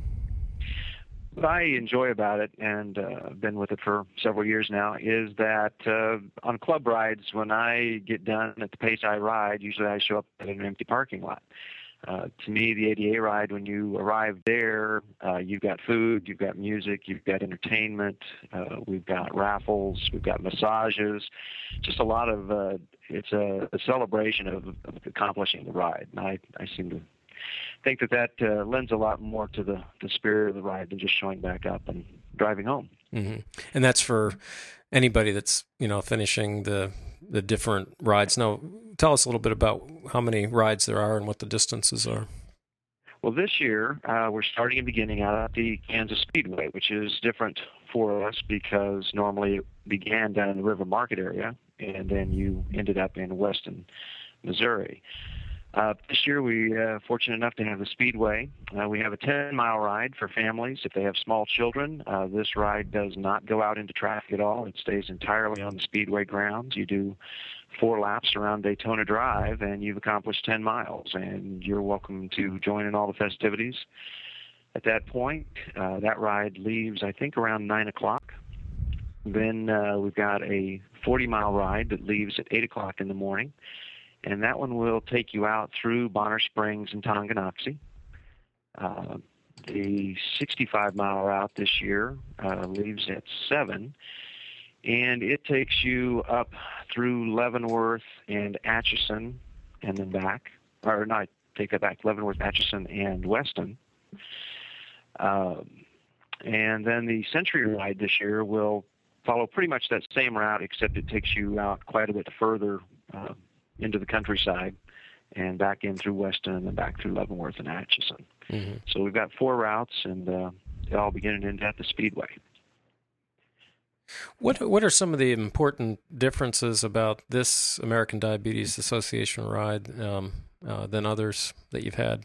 What I enjoy about it, and uh, I've been with it for several years now, is that uh, on club rides, when I get done at the pace I ride, usually I show up at an empty parking lot. Uh, to me, the A D A ride, when you arrive there, uh, you've got food, you've got music, you've got entertainment, uh, we've got raffles, we've got massages, just a lot of, uh, it's a, a celebration of, of accomplishing the ride. And I, I seem to think that that uh, lends a lot more to the, the spirit of the ride than just showing back up and driving home. Mm-hmm. And that's for anybody that's, you know, finishing the the different rides. Now, tell us a little bit about how many rides there are and what the distances are. Well, this year, uh, we're starting and beginning out at the Kansas Speedway, which is different for us because normally it began down in the River Market area, and then you ended up in Weston, Missouri. Uh, this year, we are uh, fortunate enough to have the Speedway. Uh, we have a ten-mile ride for families if they have small children. Uh, this ride does not go out into traffic at all. It stays entirely on the Speedway grounds. You do four laps around Daytona Drive, and you've accomplished ten miles, and you're welcome to join in all the festivities. At that point, uh, that ride leaves, I think, around nine o'clock. Then uh, we've got a forty-mile ride that leaves at eight o'clock in the morning. And that one will take you out through Bonner Springs and Tonganoxie. Uh, the sixty-five mile route this year uh, leaves at seven, and it takes you up through Leavenworth and Atchison and then back. Or not, take that back, Leavenworth, Atchison, and Weston. Um, and then the Century Ride this year will follow pretty much that same route, except it takes you out quite a bit further uh, into the countryside and back in through Weston and then back through Leavenworth and Atchison. Mm-hmm. So we've got four routes, and uh, they all begin and end at the Speedway. What What are some of the important differences about this American Diabetes Association ride um, uh, than others that you've had?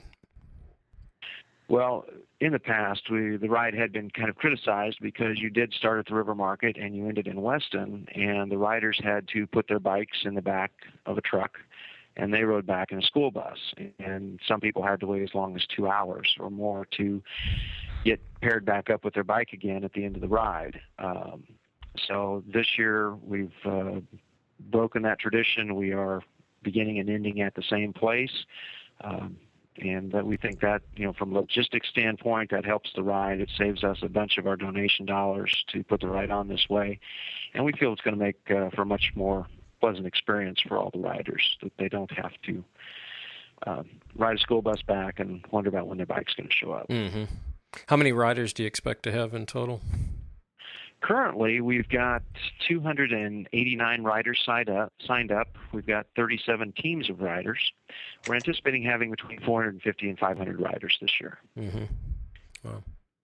Well, in the past, we the ride had been kind of criticized because you did start at the River Market and you ended in Weston, and the riders had to put their bikes in the back of a truck, and they rode back in a school bus. And some people had to wait as long as two hours or more to get paired back up with their bike again at the end of the ride. Um, so this year, we've uh, broken that tradition. We are beginning and ending at the same place. Um, And uh, we think that, you know, from a logistics standpoint, that helps the ride. It saves us a bunch of our donation dollars to put the ride on this way. And we feel it's going to make uh, for a much more pleasant experience for all the riders, that they don't have to uh, ride a school bus back and wonder about when their bike's going to show up. Mm-hmm. How many riders do you expect to have in total? Currently, we've got two hundred eighty-nine riders signed up. Signed up. We've got thirty-seven teams of riders. We're anticipating having between four hundred fifty and five hundred riders this year. Mm-hmm. Wow.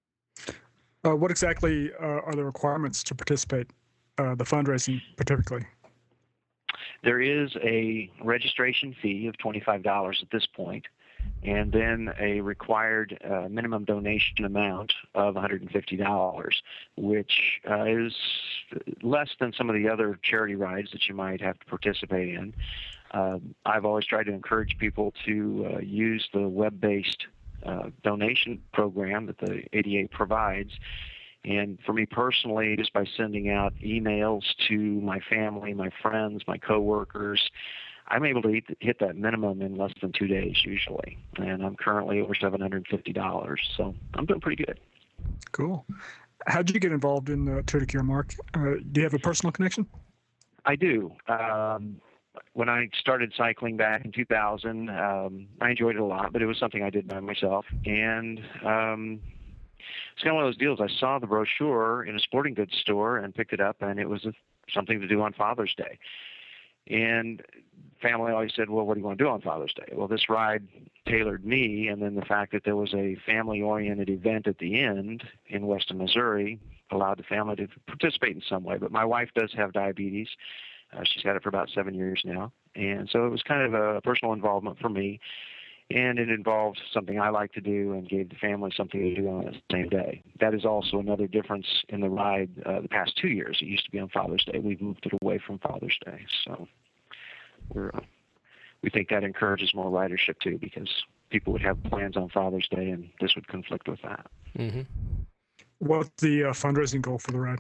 Uh, what exactly uh, are the requirements to participate, uh, the fundraising particularly? There is a registration fee of twenty-five dollars at this point, and then a required uh, minimum donation amount of one hundred fifty dollars, which uh, is less than some of the other charity rides that you might have to participate in. Uh, I've always tried to encourage people to uh, use the web-based uh, donation program that the A D A provides. And for me personally, just by sending out emails to my family, my friends, my coworkers, I'm able to hit that minimum in less than two days usually. And I'm currently over seven hundred fifty dollars, so I'm doing pretty good. Cool. How did you get involved in uh, Tour de Cure, Mark? Uh, do you have a personal connection? I do. Um, when I started cycling back in two thousand, um, I enjoyed it a lot, but it was something I did by myself. And um, it's kind of one of those deals. I saw the brochure in a sporting goods store and picked it up, and it was a, something to do on Father's Day. And family always said, well, what do you want to do on Father's Day? Well, this ride tailored me, and then the fact that there was a family-oriented event at the end in Weston, Missouri, allowed the family to participate in some way. But my wife does have diabetes. Uh, she's had it for about seven years now. And so it was kind of a personal involvement for me. And it involved something I like to do and gave the family something to do on the same day. That is also another difference in the ride uh, the past two years. It used to be on Father's Day. We've moved it away from Father's Day. So we're, uh, we think that encourages more ridership, too, because people would have plans on Father's Day, and this would conflict with that. Mm-hmm. What's the uh, fundraising goal for the ride?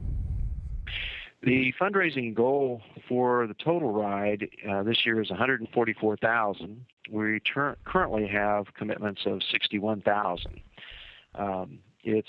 The fundraising goal for the total ride uh, this year is one hundred forty-four thousand dollars. We ter- currently have commitments of sixty-one thousand dollars. Um, it's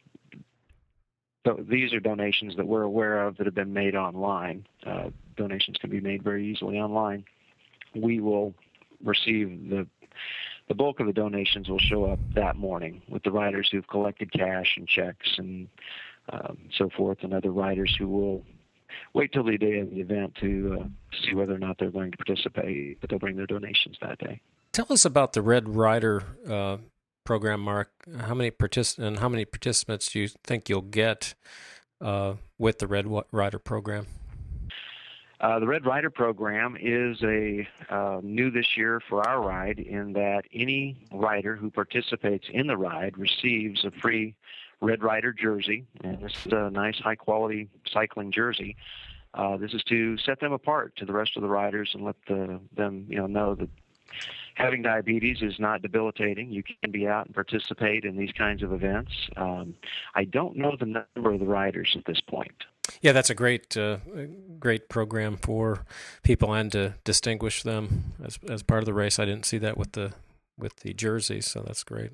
so these are donations that we're aware of that have been made online. Uh, donations can be made very easily online. We will receive the the bulk of the donations will show up that morning with the riders who've collected cash and checks and um, so forth, and other riders who will wait till the day of the event to uh, see whether or not they're going to participate, but they'll bring their donations that day. Tell us about the Red Rider uh, program, Mark. How many partic- and how many participants do you think you'll get uh, with the Red Rider program? Uh, the Red Rider program is a uh, new this year for our ride in that any rider who participates in the ride receives a free Red Rider jersey, and this is a nice high-quality cycling jersey. Uh, this is to set them apart to the rest of the riders and let the, them you know, know that having diabetes is not debilitating. You can be out and participate in these kinds of events. Um, I don't know the number of the riders at this point. Yeah, that's a great, uh, great program for people and to distinguish them as as part of the race. I didn't see that with the with the jerseys, so that's great.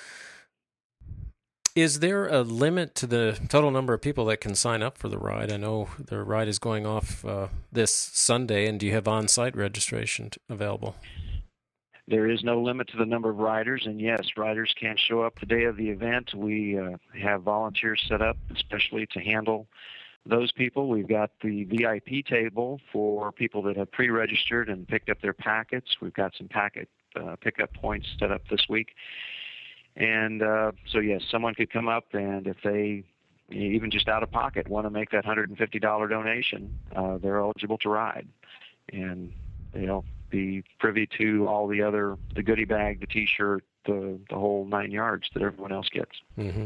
Is there a limit to the total number of people that can sign up for the ride? I know the ride is going off uh, this Sunday, and do you have on-site registration t- available? There is no limit to the number of riders, and yes, riders can show up the day of the event. We uh, have volunteers set up especially to handle those people. We've got the V I P table for people that have pre-registered and picked up their packets. We've got some packet uh, pickup points set up this week. And uh, so, yes, someone could come up, and if they, even just out of pocket, want to make that one hundred fifty dollars donation, uh, they're eligible to ride. And they'll be privy to all the other, the goodie bag, the T-shirt, the, the whole nine yards that everyone else gets. Mm-hmm.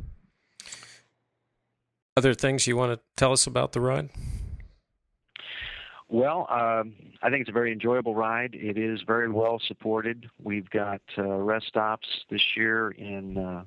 Other things you want to tell us about the ride? Well, um, I think it's a very enjoyable ride. It is very well supported. We've got uh, rest stops this year in uh,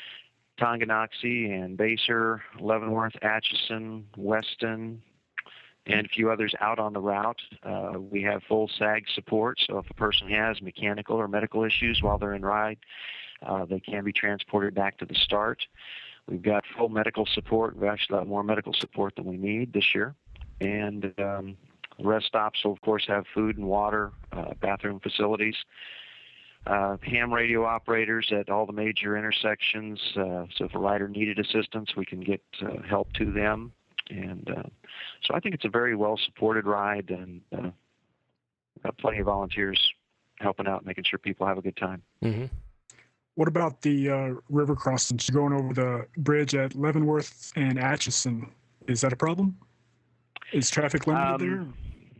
Tonganoxie and Basehor, Leavenworth, Atchison, Weston, and a few others out on the route. Uh, we have full S A G support, so if a person has mechanical or medical issues while they're in ride, uh, they can be transported back to the start. We've got full medical support. We've actually got more medical support than we need this year. And um, rest stops will, of course, have food and water, uh, bathroom facilities, uh, ham radio operators at all the major intersections. Uh, so if a rider needed assistance, we can get uh, help to them. And uh, so I think it's a very well-supported ride, and uh, got plenty of volunteers helping out, making sure people have a good time. Mm-hmm. What about the uh, river crossings going over the bridge at Leavenworth and Atchison? Is that a problem? Is traffic limited um, there?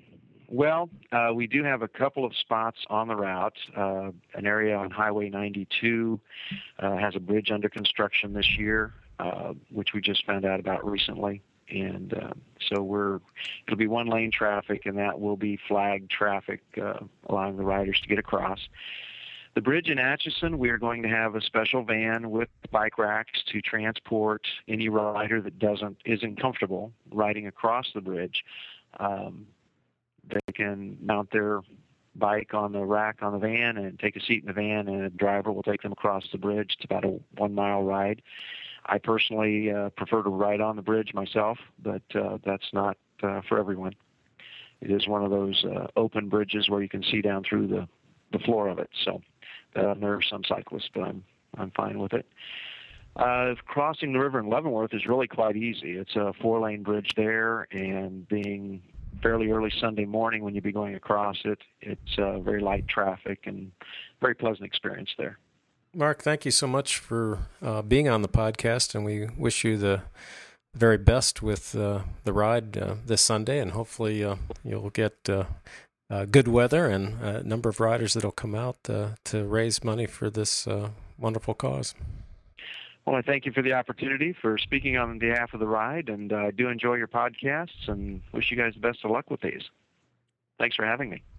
Well, uh, we do have a couple of spots on the route. Uh, an area on Highway ninety-two uh, has a bridge under construction this year, uh, which we just found out about recently. And uh, so we're it'll be one lane traffic, and that will be flagged traffic, uh, allowing the riders to get across. The bridge in Atchison, we are going to have a special van with bike racks to transport any rider that doesn't isn't comfortable riding across the bridge. Um, they can mount their bike on the rack on the van and take a seat in the van, and a driver will take them across the bridge. It's about a one-mile ride. I personally uh, prefer to ride on the bridge myself, but uh, that's not uh, for everyone. It is one of those uh, open bridges where you can see down through the, the floor of it. So that unnerves some cyclists, but I'm I'm fine with it. Uh, crossing the river in Leavenworth is really quite easy. It's a four-lane bridge there, and being fairly early Sunday morning when you'd be going across it, it's uh, very light traffic and very pleasant experience there. Mark, thank you so much for uh, being on the podcast, and we wish you the very best with uh, the ride uh, this Sunday, and hopefully uh, you'll get uh, uh, good weather and a number of riders that will come out uh, to raise money for this uh, wonderful cause. Well, I thank you for the opportunity for speaking on behalf of the ride, and I uh, do enjoy your podcasts and wish you guys the best of luck with these. Thanks for having me.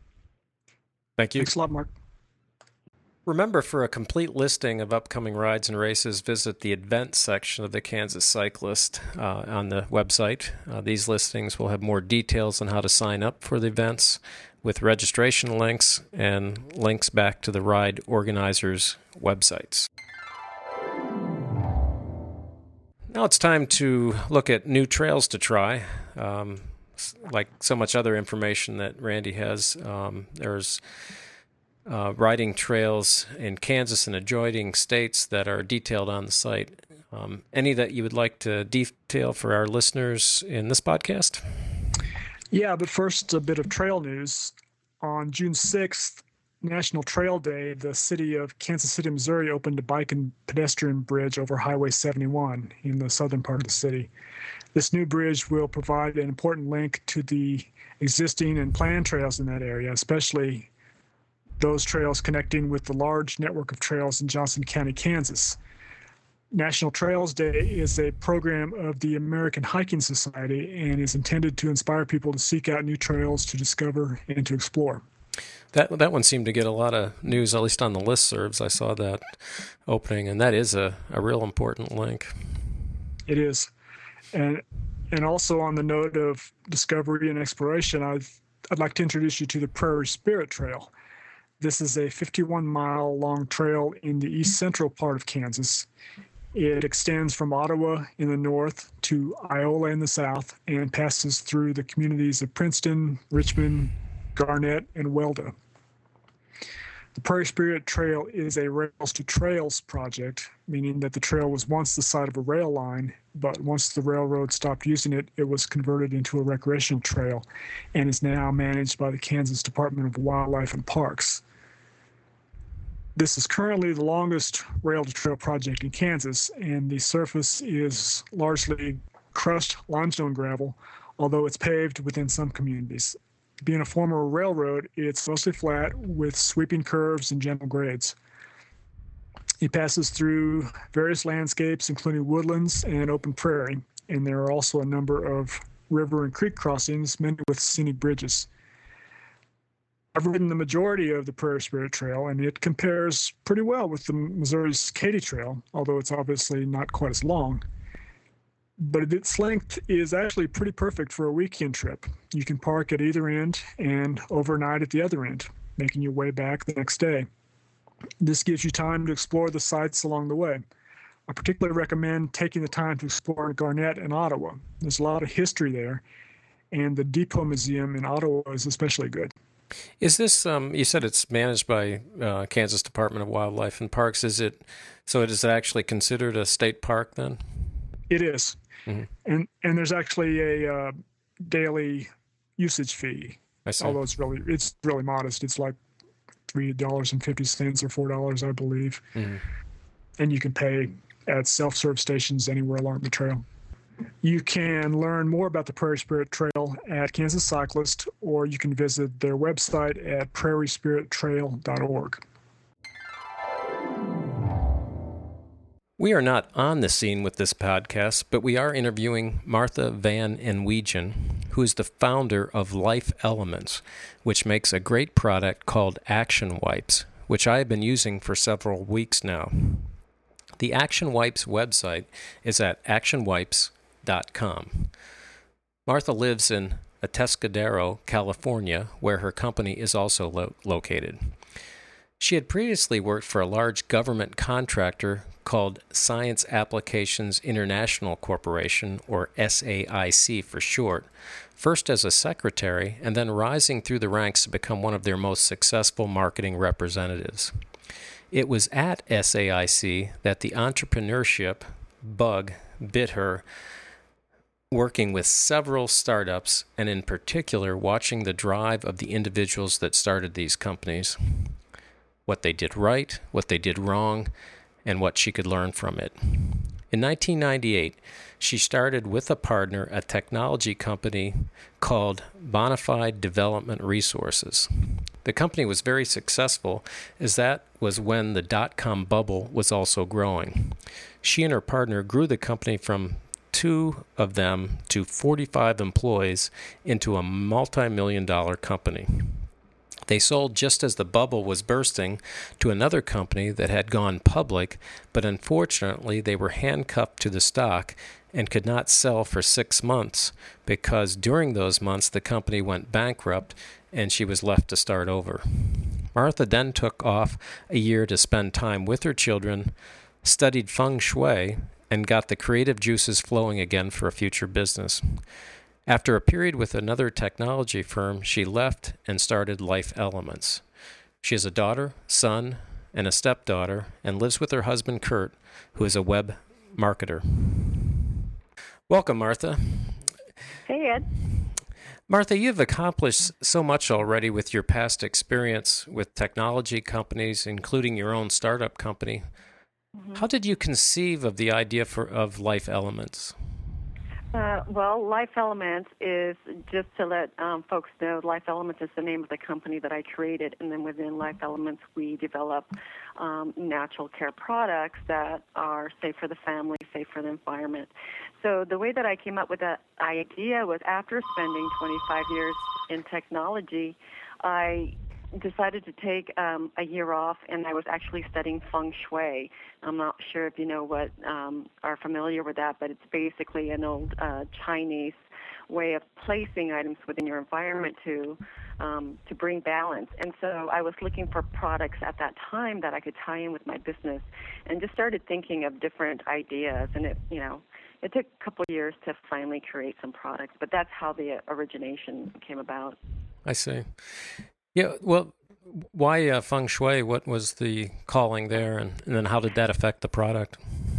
Thank you. Thanks a lot, Mark. Remember, for a complete listing of upcoming rides and races, visit the events section of the Kansas Cyclist uh, on the website. Uh, these listings will have more details on how to sign up for the events, with registration links and links back to the ride organizers' websites. Now it's time to look at new trails to try. Um, like so much other information that Randy has, um, there's uh, riding trails in Kansas and adjoining states that are detailed on the site. Um, any that you would like to detail for our listeners in this podcast? Yeah, but first, a bit of trail news. On June sixth, National Trail Day, the city of Kansas City, Missouri opened a bike and pedestrian bridge over Highway seventy-one in the southern part of the city. This new bridge will provide an important link to the existing and planned trails in that area, especially those trails connecting with the large network of trails in Johnson County, Kansas. National Trails Day is a program of the American Hiking Society and is intended to inspire people to seek out new trails to discover and to explore. That that one seemed to get a lot of news, at least on the listservs. I saw that opening, and that is a, a real important link. It is. And and also on the note of discovery and exploration, I'd, I'd like to introduce you to the Prairie Spirit Trail. This is a fifty-one mile long trail in the east central part of Kansas. It extends from Ottawa in the north to Iola in the south and passes through the communities of Princeton, Richmond, Garnett, and Welda. The Prairie Spirit Trail is a Rails to Trails project, meaning that the trail was once the site of a rail line but once the railroad stopped using it, it was converted into a recreational trail and is now managed by the Kansas Department of Wildlife and Parks. This is currently the longest rail-to-trail project in Kansas, and the surface is largely crushed limestone gravel, although it's paved within some communities. Being a former railroad, it's mostly flat with sweeping curves and gentle grades. It passes through various landscapes, including woodlands and open prairie, and there are also a number of river and creek crossings, many with scenic bridges. I've ridden the majority of the Prairie Spirit Trail, and it compares pretty well with the Missouri's Katy Trail, although it's obviously not quite as long. But its length is actually pretty perfect for a weekend trip. You can park at either end and overnight at the other end, making your way back the next day. This gives you time to explore the sites along the way. I particularly recommend taking the time to explore Garnett and Ottawa. There's a lot of history there, and the Depot Museum in Ottawa is especially good. Is this, um, you said it's managed by uh, Kansas Department of Wildlife and Parks. Is it, so it is actually considered a state park then? It is. Mm-hmm. And and there's actually a uh, daily usage fee. I see. Although it's really it's really modest. It's like three dollars and fifty cents or four dollars, I believe. Mm-hmm. And you can pay at self-serve stations anywhere along the trail. You can learn more about the Prairie Spirit Trail at Kansas Cyclist, or you can visit their website at prairie spirit trail dot org. We are not on the scene with this podcast, but we are interviewing Martha Van Enweegen, who is the founder of Life Elements, which makes a great product called Action Wipes, which I have been using for several weeks now. The Action Wipes website is at action wipes dot com. Martha lives in Atascadero, California, where her company is also lo- located. She had previously worked for a large government contractor called Science Applications International Corporation, or S A I C for short, first as a secretary and then rising through the ranks to become one of their most successful marketing representatives. It was at S A I C that the entrepreneurship bug bit her, working with several startups and in particular watching the drive of the individuals that started these companies, what they did right, what they did wrong, and what she could learn from it. In nineteen ninety-eight, she started with a partner a technology company called Bonafide Development Resources. The company was very successful, as that was when the dot-com bubble was also growing. She and her partner grew the company from two of them to forty-five employees into a multi-million dollar company. They sold just as the bubble was bursting to another company that had gone public, but unfortunately they were handcuffed to the stock and could not sell for six months because during those months the company went bankrupt and she was left to start over. Martha then took off a year to spend time with her children, studied feng shui, and got the creative juices flowing again for a future business. After a period with another technology firm, she left and started Life Elements. She has a daughter, son, and a stepdaughter, and lives with her husband, Kurt, who is a web marketer. Welcome, Martha. Hey, Ed. Martha, you've accomplished so much already with your past experience with technology companies, including your own startup company. Mm-hmm. How did you conceive of the idea for of Life Elements? Uh, well, Life Elements is, just to let um, folks know, Life Elements is the name of the company that I created, and then within Life Elements we develop um, natural care products that are safe for the family, safe for the environment. So the way that I came up with that idea was after spending twenty-five years in technology, I decided to take um, a year off, and I was actually studying feng shui. I'm not sure if you know what um, are familiar with that, but it's basically an old uh, Chinese way of placing items within your environment to um, to bring balance. And so I was looking for products at that time that I could tie in with my business, and just started thinking of different ideas. And it, you know, it took a couple of years to finally create some products, but that's how the origination came about. I see. Yeah, well, why uh, feng shui? What was the calling there, and, and then how did that affect the product?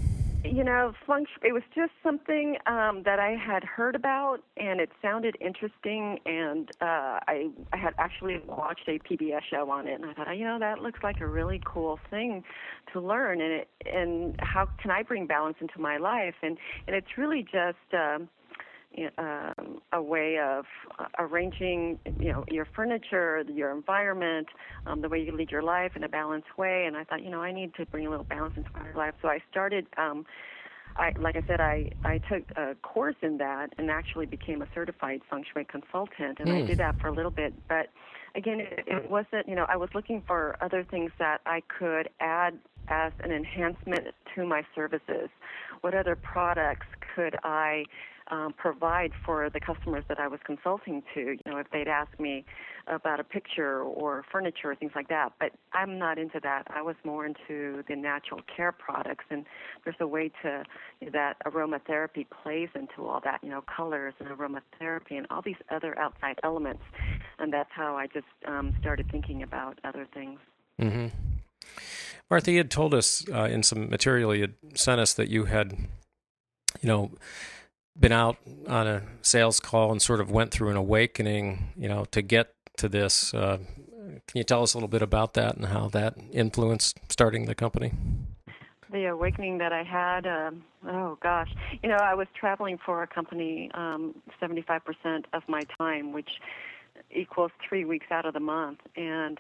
you know, feng shui, it was just something um, that I had heard about, and it sounded interesting. And uh, I, I had actually watched a P B S show on it, and I thought, you know, that looks like a really cool thing to learn. And it, and how can I bring balance into my life? And and it's really just um, you know, um, a way of uh, arranging, you know, your furniture, your environment, um, the way you lead your life in a balanced way. And I thought, you know, I need to bring a little balance into my life. So I started, um, I, like I said, I, I took a course in that and actually became a certified feng shui consultant. And mm. I did that for a little bit. But again, it, it wasn't, you know, I was looking for other things that I could add as an enhancement to my services. What other products could I Um, provide for the customers that I was consulting to, you know, if they'd ask me about a picture or furniture or things like that. But I'm not into that. I was more into the natural care products, and there's a way to that aromatherapy plays into all that, you know, colors and aromatherapy and all these other outside elements. And that's how I just um, started thinking about other things. Mm-hmm. Martha, you had told us uh, in some material you had sent us that you had, you know, been out on a sales call and sort of went through an awakening, you know, to get to this. Uh, can you tell us a little bit about that and how that influenced starting the company? The awakening that I had, um, oh gosh, you know, I was traveling for a company um, seventy-five percent of my time, which equals three weeks out of the month. And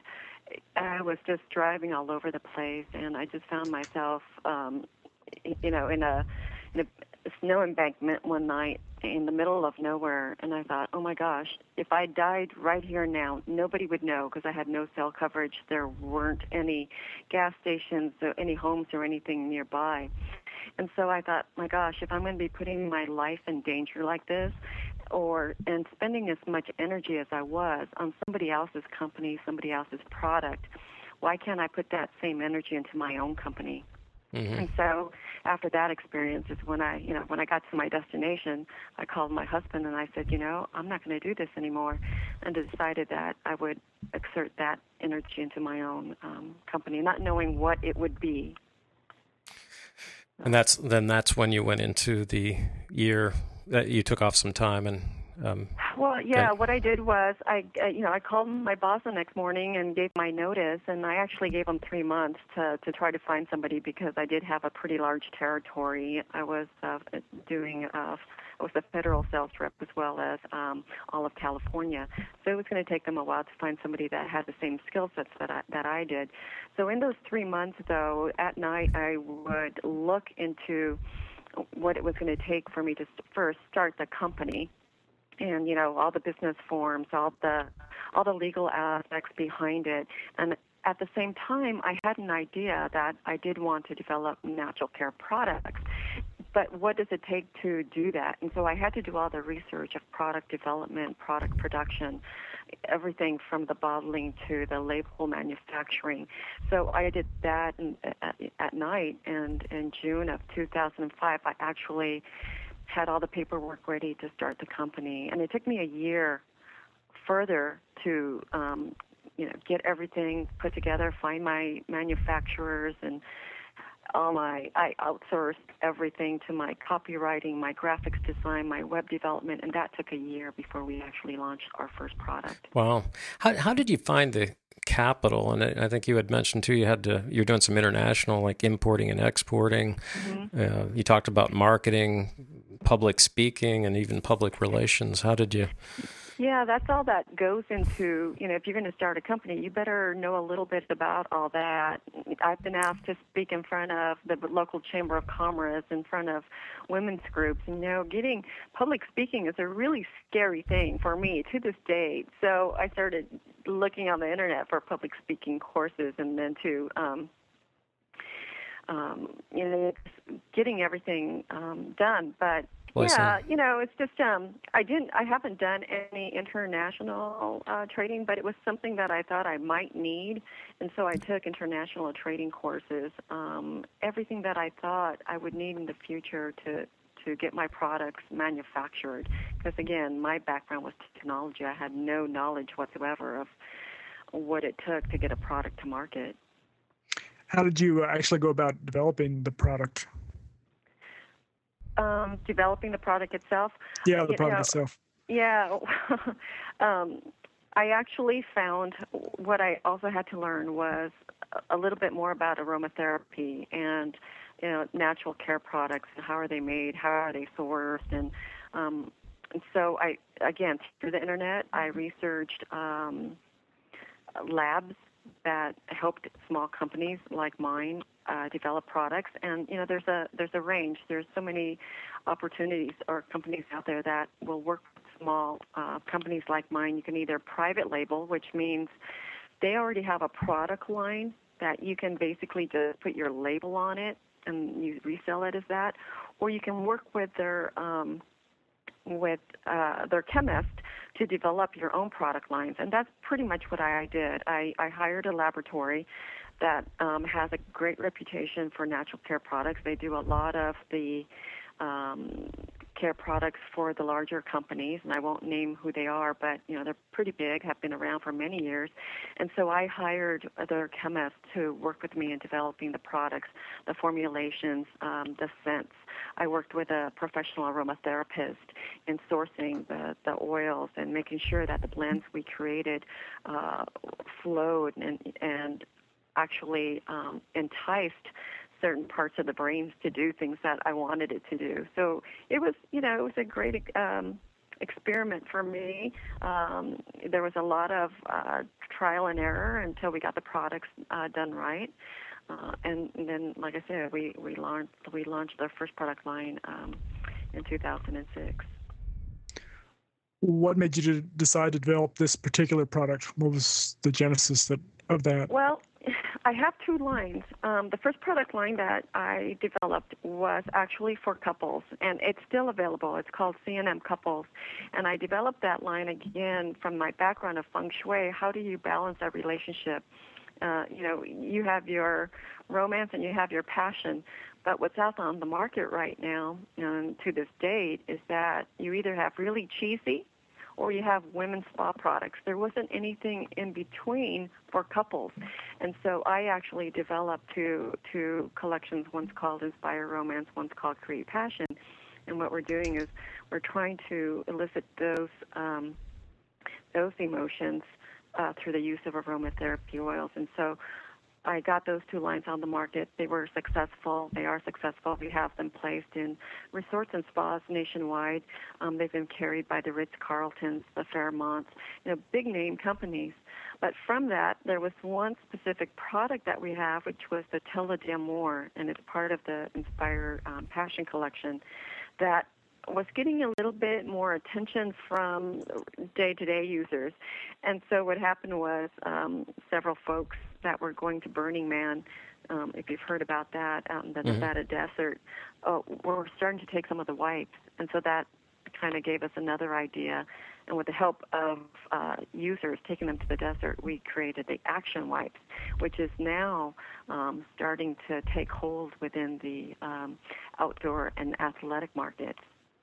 I was just driving all over the place, and I just found myself, um, you know, in a, in a snow embankment one night in the middle of nowhere, and I thought, oh my gosh, if I died right here now, nobody would know because I had no cell coverage. There weren't any gas stations, or any homes or anything nearby. And so I thought, my gosh, if I'm going to be putting my life in danger like this, or and spending as much energy as I was on somebody else's company, somebody else's product, why can't I put that same energy into my own company? Mm-hmm. And so after that experience is when I, you know, when I got to my destination, I called my husband and I said, you know, I'm not going to do this anymore, and decided that I would exert that energy into my own um, company, not knowing what it would be. And that's then that's when you went into the year that you took off some time and. Um, well, yeah, got... what I did was I, uh, you know, I called my boss the next morning and gave my notice, and I actually gave him three months to to try to find somebody because I did have a pretty large territory. I was uh, doing, uh, I was a federal sales rep as well as um, all of California, so it was going to take them a while to find somebody that had the same skill sets that I, that I did. So in those three months, though, at night I would look into what it was going to take for me to first start the company. And, you know, all the business forms, all the all the legal aspects behind it. And at the same time, I had an idea that I did want to develop natural care products. But what does it take to do that? And so I had to do all the research of product development, product production, everything from the bottling to the label manufacturing. So I did that in, at, at night. And in June of two thousand five, I actually had all the paperwork ready to start the company. And it took me a year further to, um, you know, get everything put together, find my manufacturers, and all my, I outsourced everything to my copywriting, my graphics design, my web development, and that took a year before we actually launched our first product. Wow. How how did you find the capital? And I think you had mentioned too, you had to, you're doing some international, like importing and exporting. Mm-hmm. Uh, you talked about marketing, public speaking, and even public relations. How did you? Yeah, that's all that goes into, you know, if you're going to start a company, you better know a little bit about all that. I've been asked to speak in front of the local Chamber of Commerce, in front of women's groups. And, you know, getting public speaking is a really scary thing for me to this day. So I started looking on the internet for public speaking courses, and then to, um, um, you know, getting everything um, done. But yeah, you know, it's just um, I didn't, I haven't done any international uh, trading, but it was something that I thought I might need, and so I took international trading courses. Um, everything that I thought I would need in the future to to get my products manufactured, because again, my background was technology. I had no knowledge whatsoever of what it took to get a product to market. How did you actually go about developing the product? Um, developing the product itself. Yeah, the You product know, itself. Yeah. um, I actually found what I also had to learn was a little bit more about aromatherapy and, you know, natural care products and how are they made, how are they sourced, and, um, and so I, again, through the internet, I researched um, labs that helped small companies like mine uh, develop products, and you know, there's a there's a range. There's so many opportunities or companies out there that will work with small uh, companies like mine. You can either private label, which means they already have a product line that you can basically just put your label on it and you resell it as that, or you can work with their um, with uh, their chemist to develop your own product lines, and that's pretty much what I did. I, I hired a laboratory that um, has a great reputation for natural care products. They do a lot of the um, care products for the larger companies, and I won't name who they are, but you know, they're pretty big, have been around for many years. And so I hired their chemist to work with me in developing the products, the formulations, um, the scents. I worked with a professional aromatherapist in sourcing the, the oils and making sure that the blends we created uh, flowed and, and actually um, enticed certain parts of the brains to do things that I wanted it to do. So it was, you know, it was a great um, experiment for me. Um, there was a lot of uh, trial and error until we got the products uh, done right. Uh, and, and then, like I said, we, we launched we launched our first product line um, in two thousand six. What made you to decide to develop this particular product? What was the genesis that, of that? Well, I have two lines. Um, the first product line that I developed was actually for couples, and it's still available. It's called C and M Couples, and I developed that line again from my background of feng shui. How do you balance a relationship? Uh, you know, you have your romance and you have your passion, but what's out on the market right now, and to this date, is that you either have really cheesy or you have women's spa products. There wasn't anything in between for couples. And so I actually developed two, two collections. One's called Inspire Romance, one's called Create Passion. And what we're doing is we're trying to elicit those um, those emotions uh, through the use of aromatherapy oils. And so I got those two lines on the market. They were successful. They are successful. We have them placed in resorts and spas nationwide. Um, they've been carried by the Ritz-Carltons, the Fairmonts, you know, big name companies. But from that, there was one specific product that we have, which was the Tela d'Amour, and it's part of the Inspire um, Passion collection, that was getting a little bit more attention from day-to-day users. And so what happened was um, several folks that were going to Burning Man, um, if you've heard about that, out in the mm-hmm. Nevada desert, uh, were starting to take some of the wipes. And so that kind of gave us another idea. And with the help of uh, users taking them to the desert, we created the Action Wipes, which is now um, starting to take hold within the um, outdoor and athletic markets.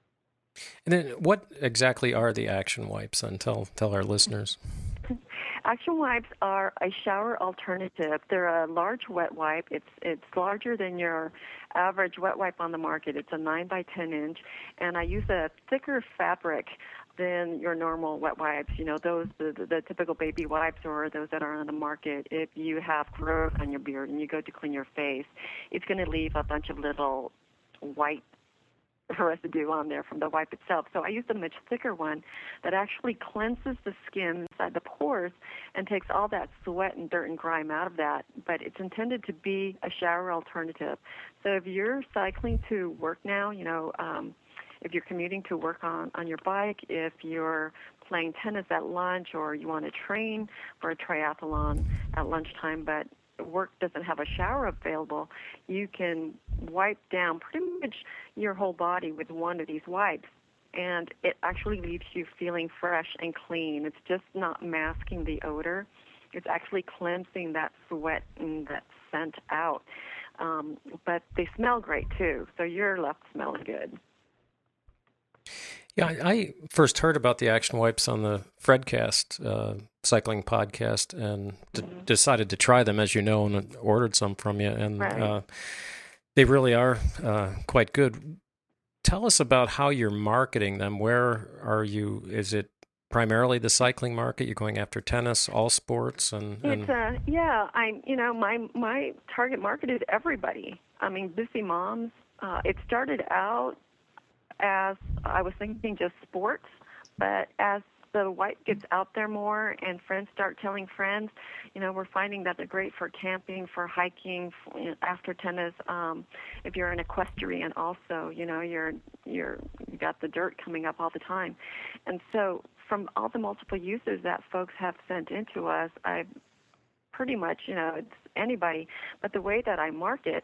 And then what exactly are the Action Wipes? And tell, tell our listeners. Action Wipes are a shower alternative. They're a large wet wipe. It's it's larger than your average wet wipe on the market. It's a nine by ten inch, and I use a thicker fabric than your normal wet wipes. You know, those the, the, the typical baby wipes or those that are on the market. If you have growth on your beard and you go to clean your face, it's going to leave a bunch of little white residue on there from the wipe itself. So I used a much thicker one that actually cleanses the skin inside the pores and takes all that sweat and dirt and grime out of that. But it's intended to be a shower alternative. So if you're cycling to work now, you know, um, if you're commuting to work on, on your bike, if you're playing tennis at lunch, or you want to train for a triathlon at lunchtime, but work doesn't have a shower available, you can wipe down pretty much your whole body with one of these wipes, and it actually leaves you feeling fresh and clean. It's just not masking the odor. It's actually cleansing that sweat and that scent out. Um, but they smell great, too, so you're left smelling good. Yeah, I first heard about the Action Wipes on the Fredcast uh, cycling podcast, and d- mm-hmm. decided to try them, as you know, and ordered some from you. And right. uh, they really are uh, quite good. tell us about how you're marketing them. Where are you? Is it primarily the cycling market? You're going after tennis, all sports, and, and... it's uh yeah. I'm you know my my target market is everybody. I mean, busy moms. Uh, it started out as I was thinking just sports, but as the wipe gets out there more and friends start telling friends, you know, we're finding that they're great for camping, for hiking, for, you know, after tennis. Um, if you're an equestrian also, you know, you're, you're, you got the dirt coming up all the time. And so from all the multiple uses that folks have sent into us, I pretty much, you know, it's anybody. But the way that I market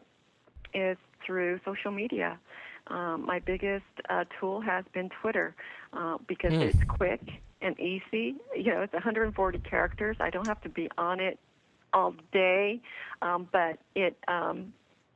is through social media. Um, my biggest uh, tool has been Twitter uh, because mm. it's quick and easy. You know, it's one hundred forty characters. I don't have to be on it all day, um, but it, um,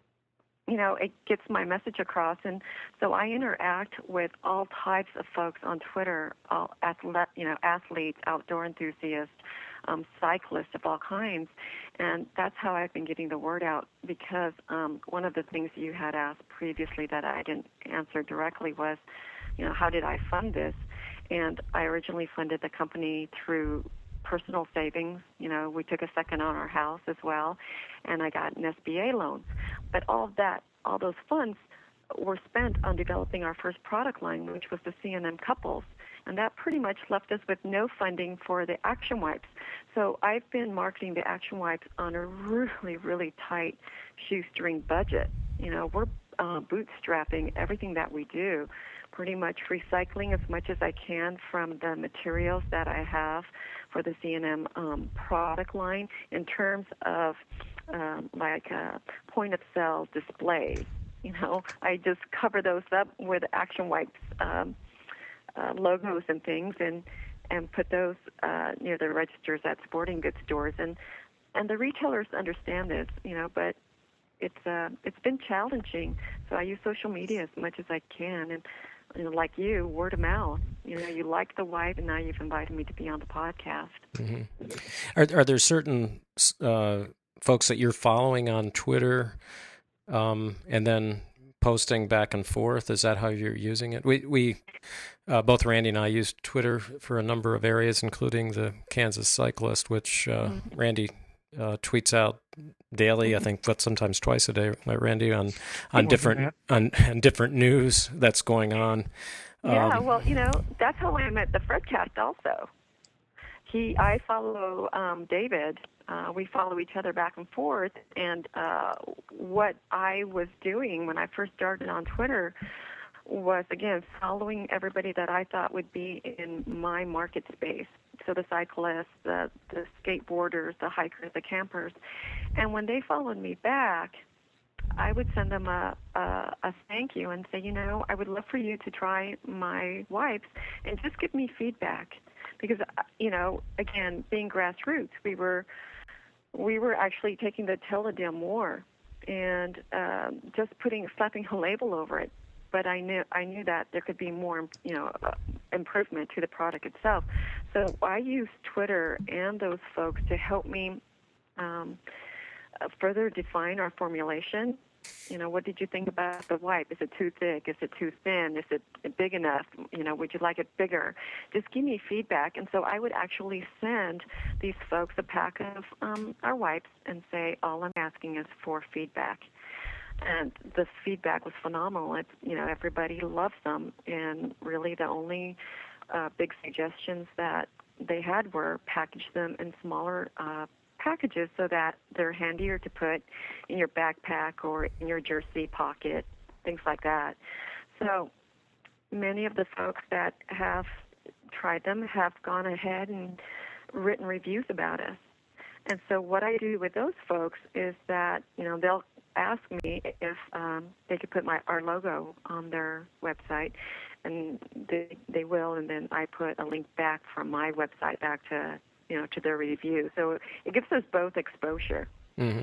you know, it gets my message across. And so I interact with all types of folks on Twitter, all athlete, you know, athletes, outdoor enthusiasts, um, cyclists of all kinds. And that's how I've been getting the word out, because um, one of the things you had asked previously that I didn't answer directly was, you know, how did I fund this? And I originally funded the company through personal savings. You know, we took a second on our house as well, and I got an S B A loan. But all of that, all those funds were spent on developing our first product line, which was the C and M couples. And that pretty much left us with no funding for the Action Wipes. So I've been marketing the Action Wipes on a really, really tight shoestring budget. You know, we're uh, bootstrapping everything that we do, pretty much recycling as much as I can from the materials that I have for the C and M um, product line in terms of um, like uh, point-of-sale displays. You know, I just cover those up with Action Wipes um, uh, logos and things, and and put those uh, near the registers at sporting goods stores, and and the retailers understand this, you know, but it's uh, it's been challenging. So I use social media as much as I can, and you know, like you, word of mouth. You know, you like the wipe, and now you've invited me to be on the podcast. Mm-hmm. Are are there certain uh, folks that you're following on Twitter, um, and then posting back and forth? Is that how you're using it? We we uh, both Randy and I use Twitter for a number of areas, including the Kansas Cyclist, which uh, mm-hmm. Randy uh, tweets out daily. I think, but sometimes twice a day, right, Randy, on on different on, on different news that's going on. Yeah, um, well, you know, that's how I met the Fredcast also. He, I follow um, David. Uh, we follow each other back and forth. And uh, what I was doing when I first started on Twitter was, again, following everybody that I thought would be in my market space. So the cyclists, the, the skateboarders, the hikers, the campers. And when they followed me back, I would send them a, a, a thank you and say, you know, I would love for you to try my wipes and just give me feedback. Because, you know, again, being grassroots, we were we were actually taking the Teledil more and um, just putting slapping a label over it. But I knew I knew that there could be more, you know, uh, improvement to the product itself. So I use Twitter and those folks to help me um, uh, further define our formulation. You know, what did you think about the wipe? Is it too thick? Is it too thin? Is it big enough? You know, would you like it bigger? Just give me feedback. And so I would actually send these folks a pack of um, our wipes and say, all I'm asking is for feedback. And the feedback was phenomenal. It's, you know, everybody loves them. And really the only uh, big suggestions that they had were package them in smaller uh packages so that they're handier to put in your backpack or in your jersey pocket, things like that. So many of the folks that have tried them have gone ahead and written reviews about us. And so what I do with those folks is that, you know, they'll ask me if um, they could put my our logo on their website, and they, they will, and then I put a link back from my website back to you know, to their review. So it gives us both exposure. Mm-hmm.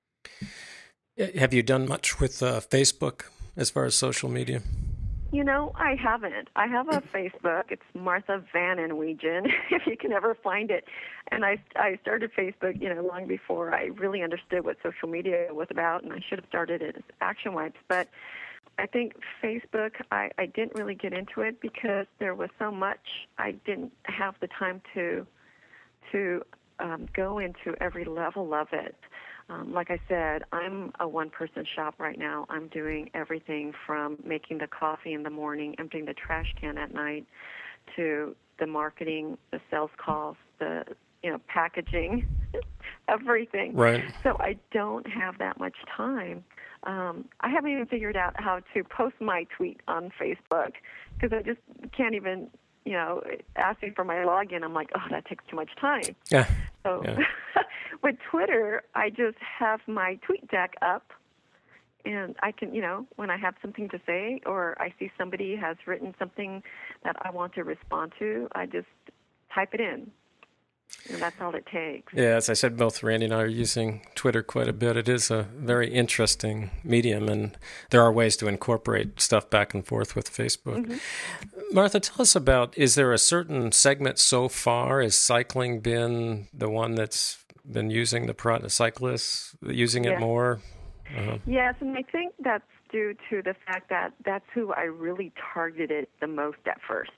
Have you done much with uh, Facebook as far as social media? You know, I haven't. I have a Facebook. It's Martha Van Inweegen, if you can ever find it. And I, I started Facebook, you know, long before I really understood what social media was about, and I should have started it as Action Wipes. But I think Facebook, I, I didn't really get into it because there was so much. I didn't have the time to to um, go into every level of it. Um, like I said, I'm a one-person shop right now. I'm doing everything from making the coffee in the morning, emptying the trash can at night, to the marketing, the sales calls, the you know packaging, everything. Right. So I don't have that much time. Um, I haven't even figured out how to post my tweet on Facebook because I just can't even, you know, asking for my login. I'm like, oh, that takes too much time. Yeah. So yeah. with Twitter, I just have my tweet deck up, and I can, you know, when I have something to say or I see somebody has written something that I want to respond to, I just type it in. And that's all it takes. Yeah, as I said, both Randy and I are using Twitter quite a bit. It is a very interesting medium, and there are ways to incorporate stuff back and forth with Facebook. Mm-hmm. Martha, tell us about, is there a certain segment so far? Has cycling been the one that's been using the product, cyclists using it yes. more? Uh-huh. Yes, and I think that's due to the fact that that's who I really targeted the most at first.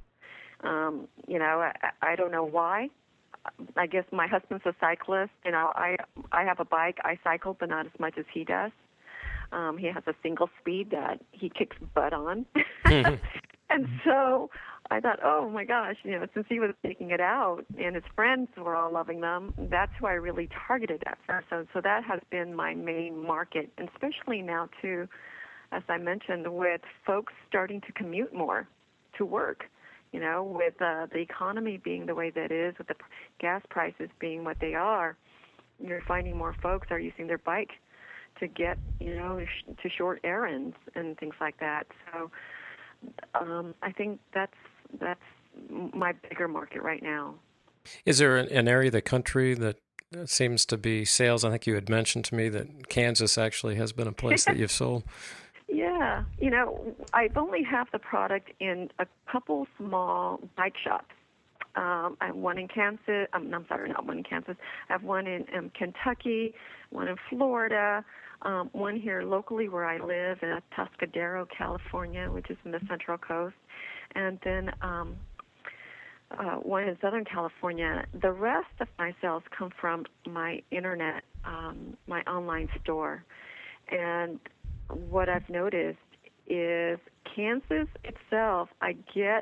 Um, you know, I, I don't know why. I guess my husband's a cyclist. You know, I I have a bike. I cycle, but not as much as he does. Um, he has a single speed that he kicks butt on. Mm-hmm. And so I thought, oh my gosh, you know, since he was taking it out and his friends were all loving them, that's who I really targeted at first. So, so that has been my main market, and especially now too, as I mentioned, with folks starting to commute more to work. You know, with uh, the economy being the way that it is, with the gas prices being what they are, you're finding more folks are using their bike to get, you know, sh- to short errands and things like that. So um, I think that's that's my bigger market right now. Is there an, an area of the country that seems to be sales? I think you had mentioned to me that Kansas actually has been a place that you've sold. Yeah, you know, I've only have the product in a couple small bike shops. Um, I have one in Kansas. Um, I'm sorry, not one in Kansas. I have one in, in Kentucky, one in Florida, um, one here locally where I live in Tuscadero, California, which is in the Central Coast, and then um, uh, one in Southern California. The rest of my sales come from my internet, um, my online store, and what I've noticed is Kansas itself, I get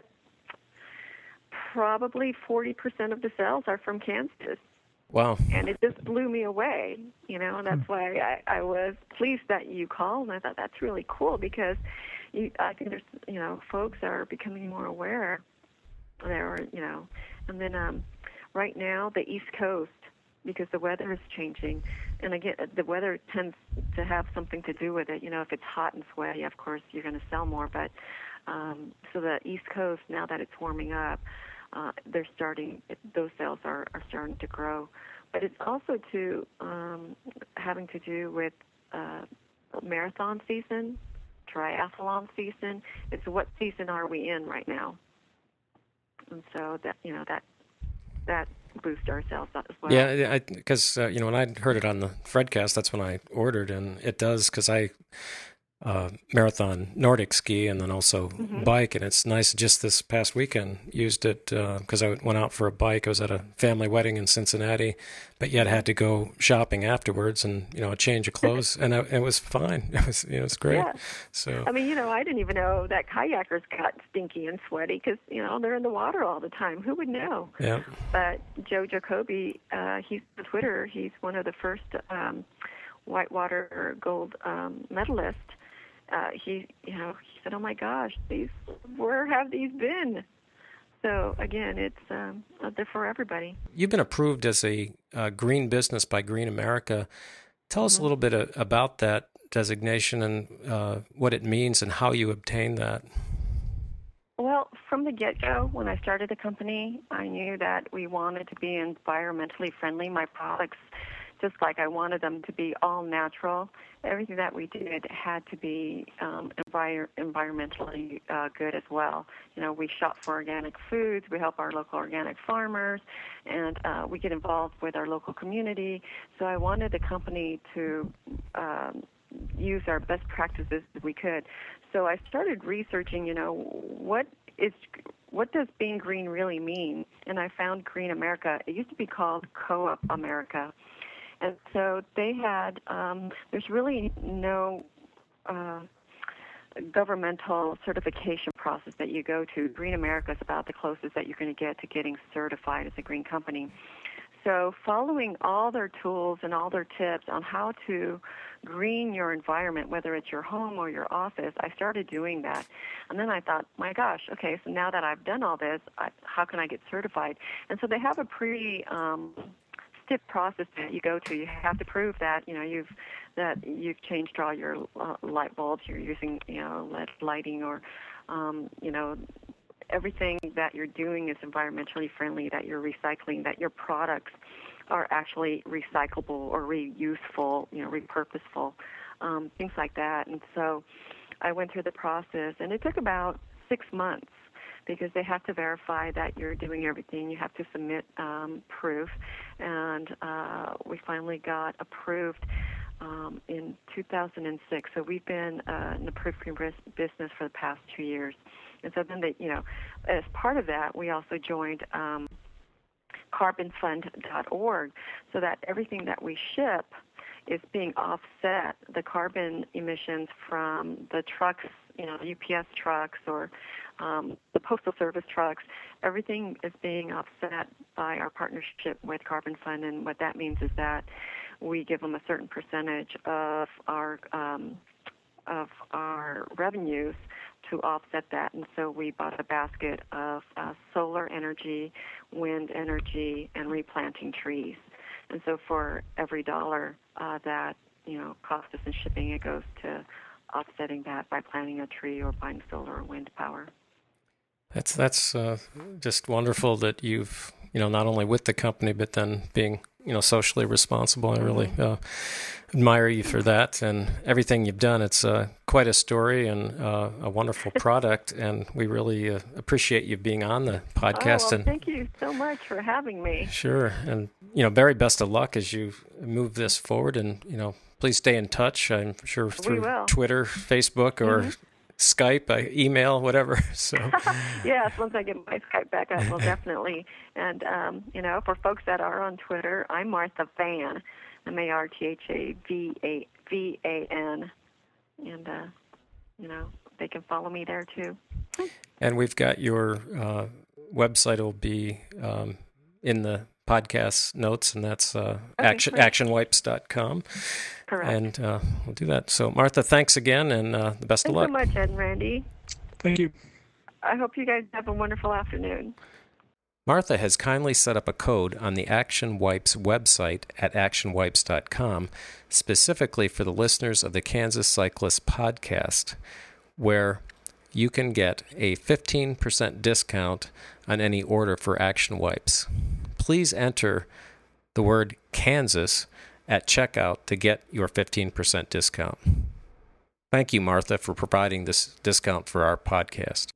probably forty percent of the sales are from Kansas. Wow. And it just blew me away, you know, and that's why I, I was pleased that you called, and I thought that's really cool because you, I think there's, you know, folks are becoming more aware there, you know, and then um, right now the East Coast, because the weather is changing. And again, the weather tends to have something to do with it. You know, if it's hot and sweaty, of course, you're going to sell more. But um, so the East Coast, now that it's warming up, uh, they're starting, those sales are, are starting to grow. But it's also to um, having to do with uh, marathon season, triathlon season. It's what season are we in right now? And so that, you know, that, that, boost our sales as well. Yeah, because uh, you know, when I heard it on the Fredcast, that's when I ordered, and it does because I uh, marathon Nordic ski and then also mm-hmm. bike, and it's nice. Just this past weekend, used it because uh, I went out for a bike. I was at a family wedding in Cincinnati, but yet had to go shopping afterwards, and you know, a change of clothes, and I, it was fine. It was, you know, it was great. Yeah. So I mean, you know, I didn't even know that kayakers got stinky and sweaty because you know they're in the water all the time. Who would know? Yeah. But Joe Jacoby, uh, he's on Twitter. He's one of the first um, whitewater gold um, medalists. Uh, he, you know, he said, "Oh my gosh, these, where have these been?" So again, it's um, they're for everybody. You've been approved as a uh, green business by Green America. Tell us mm-hmm. a little bit uh, about that designation and uh, what it means and how you obtained that. Well, from the get-go, when I started the company, I knew that we wanted to be environmentally friendly. My products, just like I wanted them to be all natural, everything that we did had to be um, envir- environmentally uh, good as well. You know, we shop for organic foods, we help our local organic farmers, and uh, we get involved with our local community. So I wanted the company to um, use our best practices as we could. So I started researching, you know, what is what does being green really mean? And I found Green America. It used to be called Co-op America. And so they had, um, there's really no uh, governmental certification process that you go to. Green America is about the closest that you're going to get to getting certified as a green company. So following all their tools and all their tips on how to green your environment, whether it's your home or your office, I started doing that. And then I thought, my gosh, okay, so now that I've done all this, I, how can I get certified? And so they have a pretty um, stiff process that you go to. You have to prove that, you know, you've that you've changed all your uh, light bulbs, you're using, you know, L E D lighting, or, um, you know, everything that you're doing is environmentally friendly, that you're recycling, that your products are actually recyclable or reuseful, you know, repurposeful, um, things like that. And so I went through the process, and it took about six months because they have to verify that you're doing everything. You have to submit um, proof, and uh, we finally got approved um, in two thousand six. So we've been uh, in the approved green business for the past two years. And so then, they, you know, as part of that, we also joined um, carbon fund dot org, so that everything that we ship is being offset. The carbon emissions from the trucks, you know, U P S trucks or um, the Postal Service trucks, everything is being offset by our partnership with Carbon Fund. And what that means is that we give them a certain percentage of our um, of our revenues to offset that. And so we bought a basket of uh, solar energy, wind energy, and replanting trees. And so for every dollar uh, that, you know, cost us in shipping, it goes to offsetting that by planting a tree or buying solar or wind power. That's that's uh, just wonderful that you've, you know, not only with the company, but then being, you know, socially responsible. I really uh, admire you for that and everything you've done. It's uh, quite a story and uh, a wonderful product, and we really uh, appreciate you being on the podcast. Oh, well, and thank you so much for having me. Sure, and you know, very best of luck as you move this forward, and you know, please stay in touch. I'm sure through Twitter, Facebook, or mm-hmm. Skype, I email, whatever. So yes, once I get my Skype back up, well, definitely. And um, you know, for folks that are on Twitter, I'm Martha Van, M A R T H A V A V A N, and uh, you know, they can follow me there too. And we've got your uh, website will be um, in the podcast notes, and that's uh, okay, action, action wipes dot com. Correct. And uh, we'll do that. So, Martha, thanks again, and uh, the best Thanks of luck. Thanks so much, Ed and Randy. Thank you. I hope you guys have a wonderful afternoon. Martha has kindly set up a code on the Action Wipes website at action wipes dot com, specifically for the listeners of the Kansas Cyclist podcast, where you can get a fifteen percent discount on any order for Action Wipes. Please enter the word Kansas at checkout to get your fifteen percent discount. Thank you, Martha, for providing this discount for our podcast.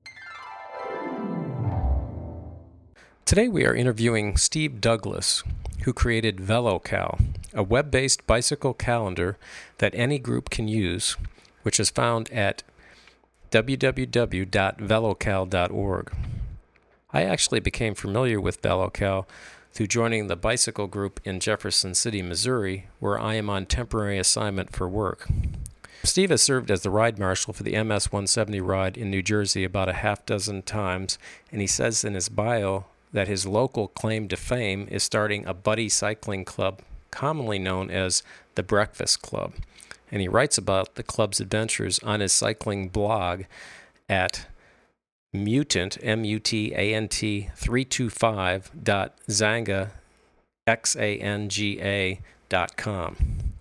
Today we are interviewing Steve Douglas, who created VeloCal, a web-based bicycle calendar that any group can use, which is found at w w w dot velocal dot org. I actually became familiar with VeloCal through joining the bicycle group in Jefferson City, Missouri, where I am on temporary assignment for work. Steve has served as the ride marshal for the M S one seventy ride in New Jersey about a half dozen times, and he says in his bio that his local claim to fame is starting a buddy cycling club, commonly known as the Breakfast Club. And he writes about the club's adventures on his cycling blog at mutant, M U T A N T three two five dot xanga, X A N G A dot com.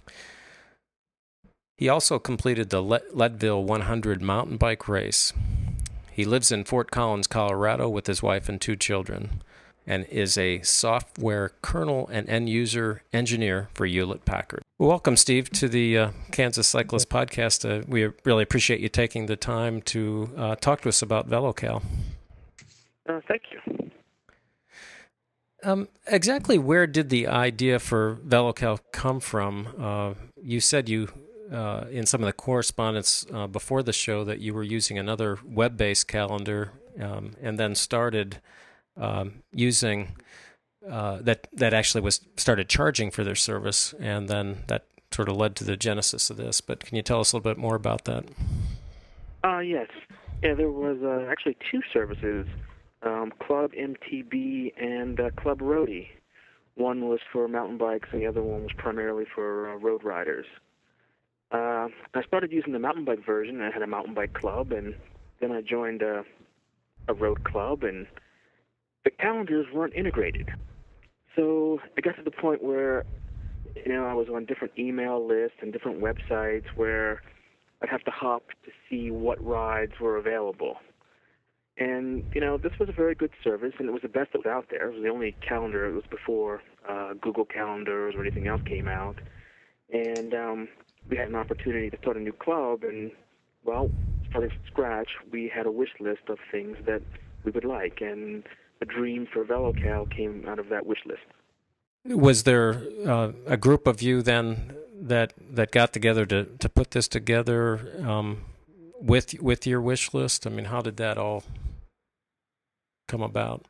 He also completed the Leadville one hundred mountain bike race. He lives in Fort Collins, Colorado with his wife and two children, and is a software kernel and end-user engineer for Hewlett-Packard. Welcome, Steve, to the uh, Kansas Cyclist podcast. Uh, we really appreciate you taking the time to uh, talk to us about VeloCal. Uh, thank you. Um, exactly where did the idea for VeloCal come from? Uh, you said you uh, in some of the correspondence uh, before the show that you were using another web-based calendar, um, and then started um, using uh, that. That actually was started charging for their service, and then that sort of led to the genesis of this. But can you tell us a little bit more about that? Uh, yes. Yeah, there was uh, actually two services, um, Club M T B and uh, Club Roadie. One was for mountain bikes, and the other one was primarily for uh, road riders. Uh, I started using the mountain bike version. I had a mountain bike club, and then I joined a, a road club, and the calendars weren't integrated. So I got to the point where, you know, I was on different email lists and different websites where I'd have to hop to see what rides were available. And, you know, this was a very good service, and it was the best that was out there. It was the only calendar. It was before uh, Google Calendars or anything else came out. And um, we had an opportunity to start a new club, and, well, starting from scratch, we had a wish list of things that we would like, and the dream for VeloCal came out of that wish list. Was there uh, a group of you then that that got together to, to put this together um, with with your wish list? I mean, how did that all come about?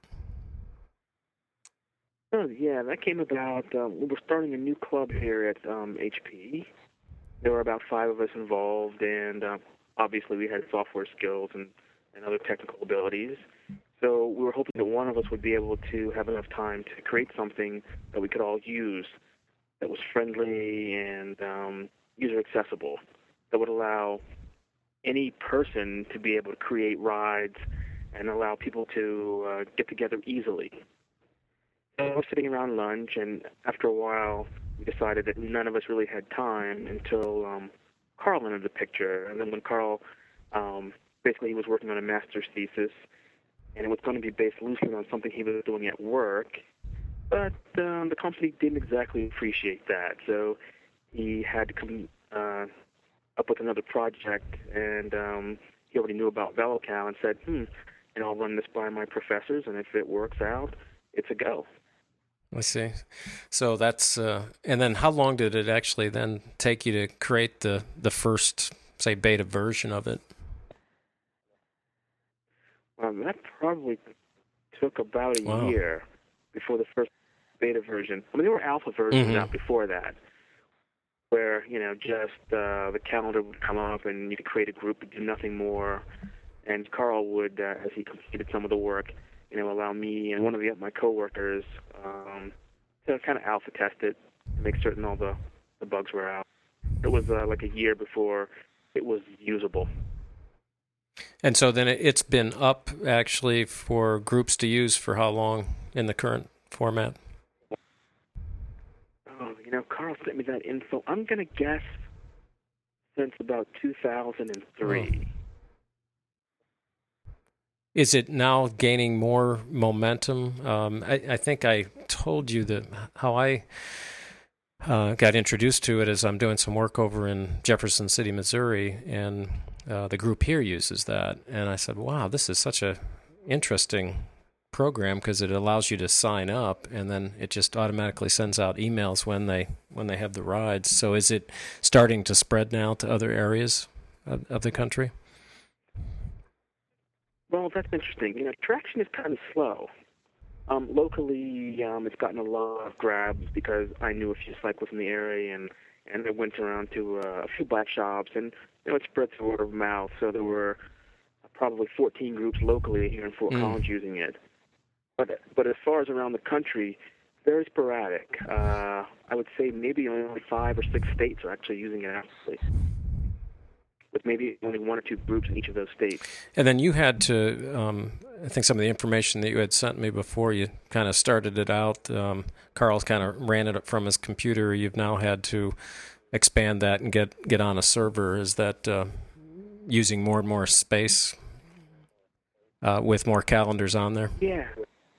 Oh, yeah, that came about. Um, we were starting a new club here at um, H P. There were about five of us involved, and uh, obviously we had software skills and, and other technical abilities. So we were hoping that one of us would be able to have enough time to create something that we could all use that was friendly and um, user-accessible, that would allow any person to be able to create rides and allow people to uh, get together easily. So I was sitting around lunch, and after a while, we decided that none of us really had time until um, Carl entered the picture. And then when Carl, um, basically he was working on a master's thesis, and it was going to be based loosely on something he was doing at work, but um, the company didn't exactly appreciate that. So he had to come uh, up with another project, and um, he already knew about VeloCal and said, hmm, and I'll run this by my professors, and if it works out, it's a go. I see. So that's, uh, and then how long did it actually then take you to create the, the first, say, beta version of it? Um, that probably took about a Wow. year before the first beta version. I mean, there were alpha versions Mhm. out before that, where, you know, just uh, the calendar would come up and you could create a group and do nothing more. And Carl would, uh, as he completed some of the work, you know, allow me and one of the, my coworkers um, to kind of alpha test it, make certain all the, the bugs were out. It was uh, like a year before it was usable. And so then it- it's been up actually for groups to use for how long in the current format? Oh, you know, Carl sent me that info. I'm going to guess since about two thousand three. Oh. Is it now gaining more momentum? Um, I, I think I told you that how I uh, got introduced to it is I'm doing some work over in Jefferson City, Missouri, and uh, the group here uses that. And I said, wow, this is such a interesting program because it allows you to sign up, and then it just automatically sends out emails when they when they have the rides. So is it starting to spread now to other areas of, of the country? Well, that's interesting. You know, traction is kind of slow. Um, locally, um, it's gotten a lot of grabs because I knew a few cyclists in the area, and, and I went around to uh, a few bike shops, and you know, it spread through word of mouth. So there were probably fourteen groups locally here in Fort Mm. Collins using it. But but as far as around the country, very sporadic. Uh, I would say maybe only five or six states are actually using it actively, with maybe only one or two groups in each of those states. And then you had to, um, I think some of the information that you had sent me before you kind of started it out, um, Carl kind of ran it from his computer. You've now had to expand that and get, get on a server. Is that uh, using more and more space uh, with more calendars on there? Yeah.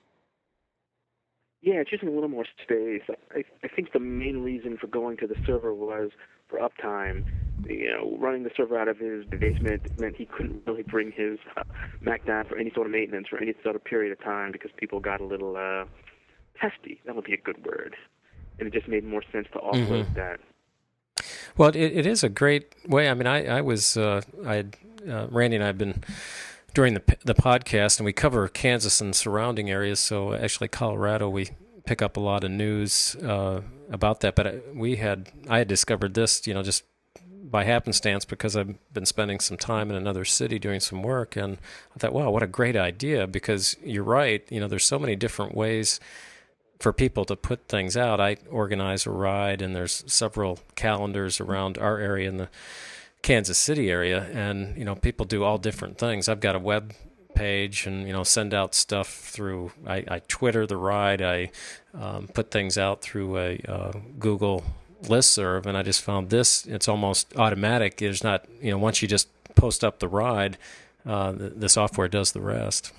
Yeah, it's using a little more space. I, I think the main reason for going to the server was for uptime. You know, running the server out of his basement meant he couldn't really bring his uh, Mac down for any sort of maintenance for any sort of period of time because people got a little uh, testy. That would be a good word. And it just made more sense to offload Mm-hmm. that. Well, it, it is a great way. I mean, I, I was, uh, I, uh, Randy and I have been during the the podcast, and we cover Kansas and surrounding areas. So actually, Colorado, we pick up a lot of news uh, about that. But I, we had, I had discovered this, you know, just by happenstance because I've been spending some time in another city doing some work, and I thought, wow, what a great idea! Because you're right, you know, there's so many different ways for people to put things out. I organize a ride, and there's several calendars around our area in the Kansas City area, and you know, people do all different things. I've got a web page, and you know, send out stuff through. I, I Twitter the ride. I um, put things out through a uh, Google listserv, and I just found this. It's almost automatic. There's not, you know, once you just post up the ride, uh, the, the software does the rest.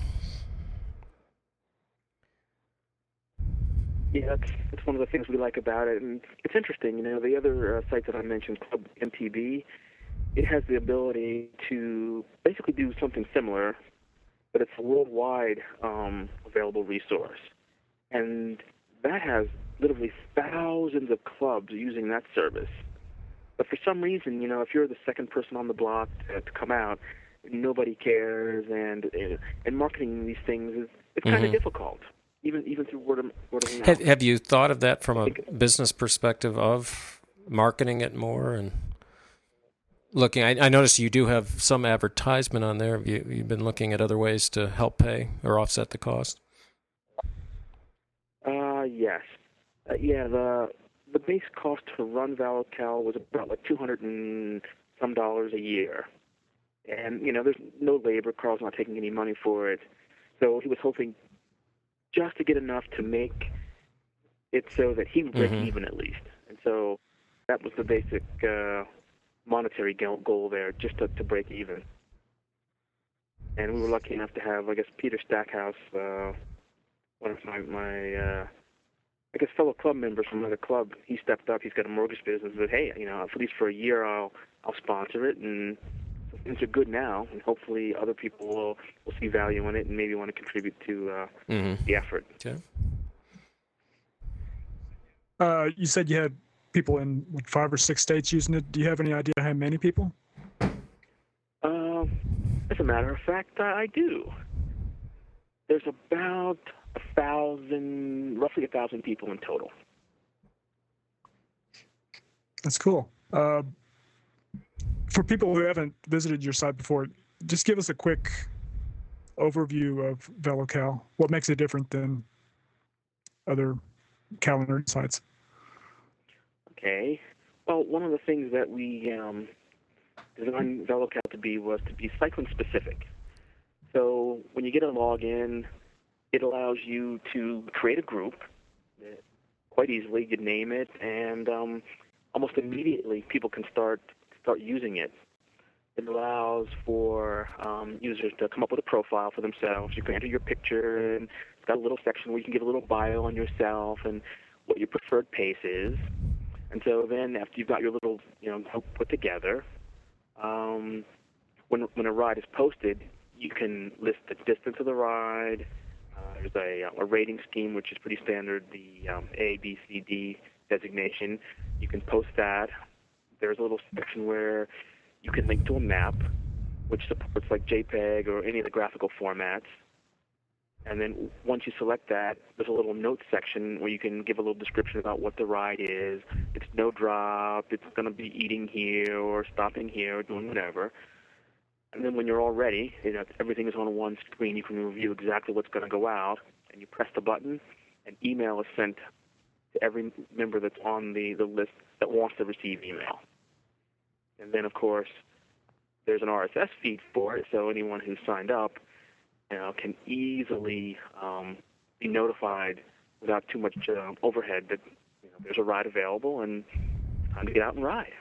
Yeah, that's, that's one of the things we like about it, and it's interesting. You know, the other uh, site that I mentioned, Club M T B, it has the ability to basically do something similar, but it's a worldwide um, available resource, and that has literally thousands of clubs using that service. But for some reason, you know, if you're the second person on the block to, to come out, nobody cares, and and marketing these things is it's kind of mm-hmm. difficult. Even even through word of, word of mouth. Have, have you thought of that from a business perspective of marketing it more and looking? I, I noticed you do have some advertisement on there. Have you you've been looking at other ways to help pay or offset the cost? Uh, yes, uh, yeah. The the base cost to run ValoCal was about like two hundred and some dollars a year, and you know, there's no labor. Carl's not taking any money for it, so he was hoping just to get enough to make it so that he would break mm-hmm. even at least. And so that was the basic uh, monetary goal there, just to, to break even. And we were lucky enough to have, I guess, Peter Stackhouse, uh, one of my, my uh, I guess, fellow club members from another club. He stepped up. He's got a mortgage business. But hey, you know, at least for a year, I'll I'll sponsor it, and things are good now, and hopefully other people will, will see value in it and maybe want to contribute to uh, mm-hmm. the effort. Okay. Uh, you said you had people in what, five or six states using it. Do you have any idea how many people? Uh, as a matter of fact, I do. There's about a thousand, roughly a thousand people in total. That's cool. Uh, For people who haven't visited your site before, just give us a quick overview of ValoCal. What makes it different than other calendar sites? Okay. Well, one of the things that we um, designed ValoCal to be was to be cycling specific. So when you get a login, it allows you to create a group quite easily. You name it, and um, almost immediately people can start start using it. It allows for um, users to come up with a profile for themselves. You can enter your picture, and it's got a little section where you can give a little bio on yourself and what your preferred pace is. And so then after you've got your little, you know, group put together, um, when when a ride is posted, you can list the distance of the ride. Uh, there's a, a rating scheme, which is pretty standard, the um, A, B, C, D designation. You can post that. There's a little section where you can link to a map, which supports like JPEG or any of the graphical formats. And then once you select that, there's a little notes section where you can give a little description about what the ride is. It's no drop, it's going to be eating here or stopping here or doing whatever. And then when you're all ready, you know, everything is on one screen. You can review exactly what's going to go out, and you press the button, and email is sent to every member that's on the, the list that wants to receive email. And then, of course, there's an R S S feed for it, so anyone who's signed up, you know, can easily um, be notified without too much uh, overhead that, you know, there's a ride available and it's time to get out and ride.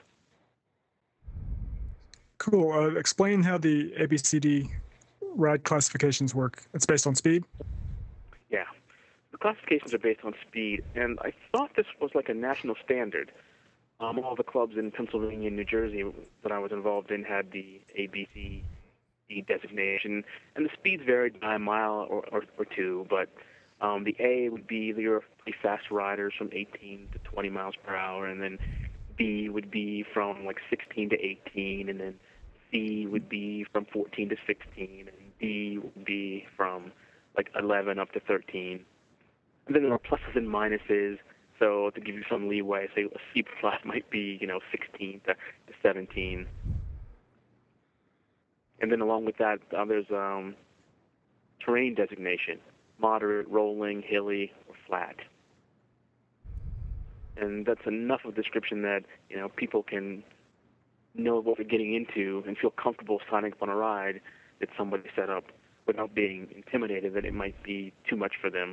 Cool. Uh, explain how the A B C D ride classifications work. It's based on speed? Yeah. The classifications are based on speed, and I thought this was like a national standard. Um, all the clubs in Pennsylvania and New Jersey that I was involved in had the A B C D designation, and the speeds varied by a mile or, or, or two, but um, the A would be your pretty fast riders from eighteen to twenty miles per hour, and then B would be from like sixteen to eighteen, and then C would be from fourteen to sixteen, and D would be from like eleven up to thirteen. And then there are pluses and minuses, so to give you some leeway, say a C plus might be, you know, sixteen to, to seventeen. And then along with that, uh, there's um, terrain designation: moderate, rolling, hilly, or flat. And that's enough of a description that, you know, people can know what they're getting into and feel comfortable signing up on a ride that somebody set up without being intimidated that it might be too much for them.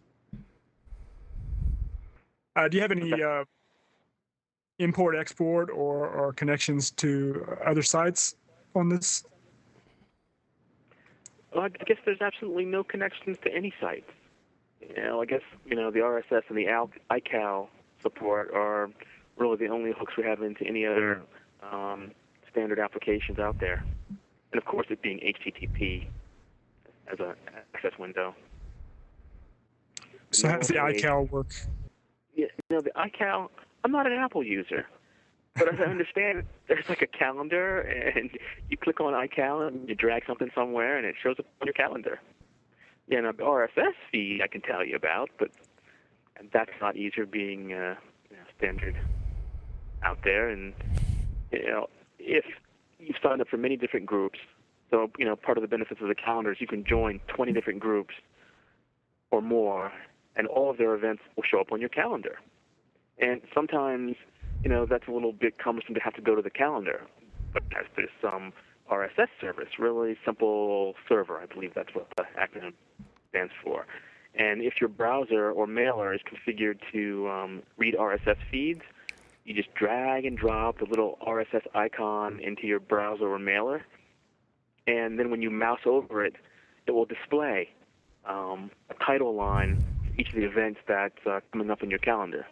Uh, do you have any uh, import, export, or, or connections to other sites on this? Well, I guess there's absolutely no connections to any site. You know, I guess, you know, the R S S and the I C A L support are really the only hooks we have into any other um, standard applications out there. And of course, it being H T T P as an access window. So how does the I C A L work? Yeah, you know, the I C A L, I'm not an Apple user. But as I understand it, there's like a calendar, and you click on I C A L and you drag something somewhere, and it shows up on your calendar. Yeah, now the R S S feed I can tell you about, but and that's not easier being uh, you know, standard out there. And you know, if you've signed up for many different groups, so you know, part of the benefits of the calendar is you can join twenty different groups or more, and all of their events will show up on your calendar. And sometimes, you know, that's a little bit cumbersome to have to go to the calendar, but there's some R S S service, really simple server, I believe that's what the acronym stands for. And if your browser or mailer is configured to um, read R S S feeds, you just drag and drop the little R S S icon into your browser or mailer, and then when you mouse over it, it will display um, a title line for each of the events that's uh, coming up in your calendar,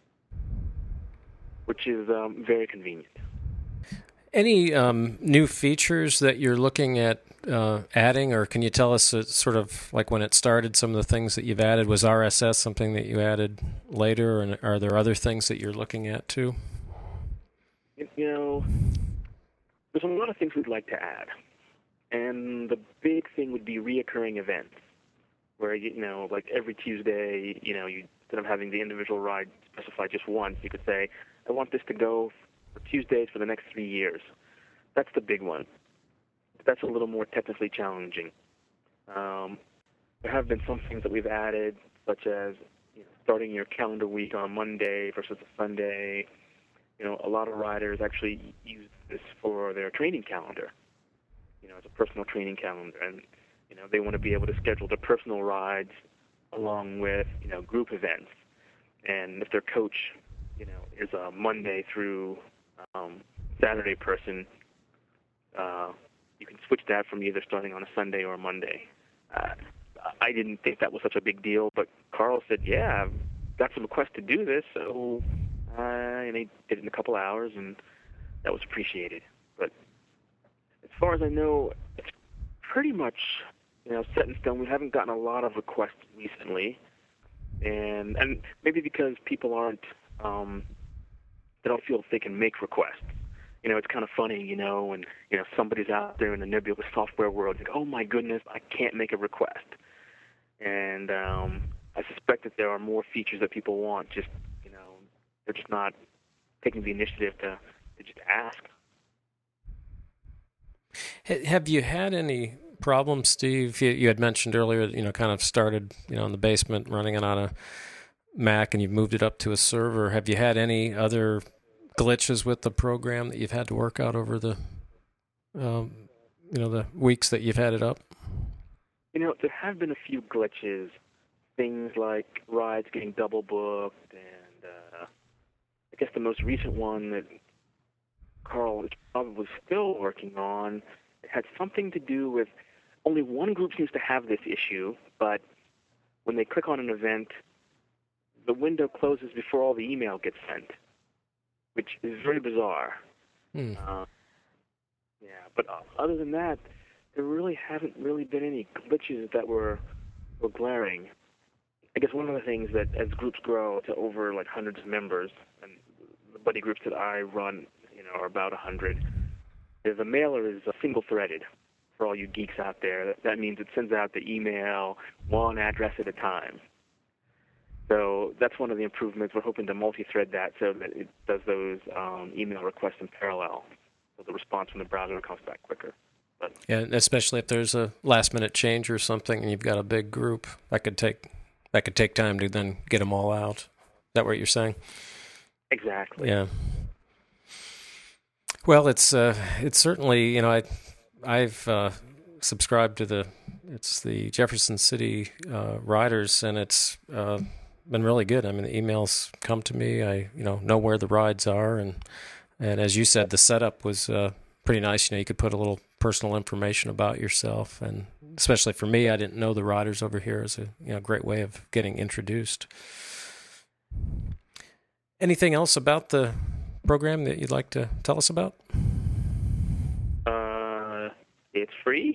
which is um, very convenient. Any um, new features that you're looking at uh, adding, or can you tell us uh, sort of like when it started, some of the things that you've added? Was R S S something that you added later, and are there other things that you're looking at too? You know, there's a lot of things we'd like to add, and the big thing would be reoccurring events, where, you know, like every Tuesday, you know, you, instead of having the individual ride specified just once, you could say, I want this to go for Tuesdays for the next three years. That's the big one. That's a little more technically challenging. Um, there have been some things that we've added, such as, you know, starting your calendar week on Monday versus a Sunday. You know, a lot of riders actually use this for their training calendar, you know, as a personal training calendar. And, you know, they want to be able to schedule their personal rides along with, you know, group events. And if their coach, you know, is a Monday through um, Saturday person, uh, you can switch that from either starting on a Sunday or a Monday. Uh, I didn't think that was such a big deal, but Carl said, yeah, I've got some requests to do this, so uh, and they did it in a couple hours, and that was appreciated. But as far as I know, it's pretty much, you know, set in stone. We haven't gotten a lot of requests recently, and and maybe because people aren't, um, they don't feel they can make requests. You know, it's kind of funny, you know, when, you know, somebody's out there in the nebulous software world, like, oh my goodness, I can't make a request. And um, I suspect that there are more features that people want, just, you know, they're just not taking the initiative to, to just ask. Have you had any problems, Steve? You, you had mentioned earlier, you know, kind of started, you know, in the basement running it on a Mac, and you've moved it up to a server. Have you had any other glitches with the program that you've had to work out over the, um, you know, the weeks that you've had it up? You know, there have been a few glitches, things like rides getting double booked, and uh, I guess the most recent one that Carl is probably still working on, it had something to do with, only one group seems to have this issue, but when they click on an event, the window closes before all the email gets sent, which is very bizarre. Hmm. Uh, yeah, but other than that, there really haven't really been any glitches that were were glaring. I guess one of the things that as groups grow to over like hundreds of members, and the buddy groups that I run, you know, are about one hundred. The mailer is uh, single-threaded for all you geeks out there. That, that means it sends out the email one address at a time. So that's one of the improvements. We're hoping to multi-thread that so that it does those um, email requests in parallel, so the response from the browser comes back quicker. But, yeah, especially if there's a last-minute change or something, and you've got a big group, that could take that could take time to then get them all out. Is that what you're saying? Exactly. Yeah. Well, it's uh, it's certainly, you know, I I've uh, subscribed to the it's the Jefferson City uh, Riders, and it's uh, been really good. I mean, the emails come to me. I you know know where the rides are, and and as you said, the setup was uh, pretty nice. You know, you could put a little personal information about yourself, and especially for me, I didn't know the riders over here. Is a you know great way of getting introduced. Anything else about the program that you'd like to tell us about? Uh, it's free.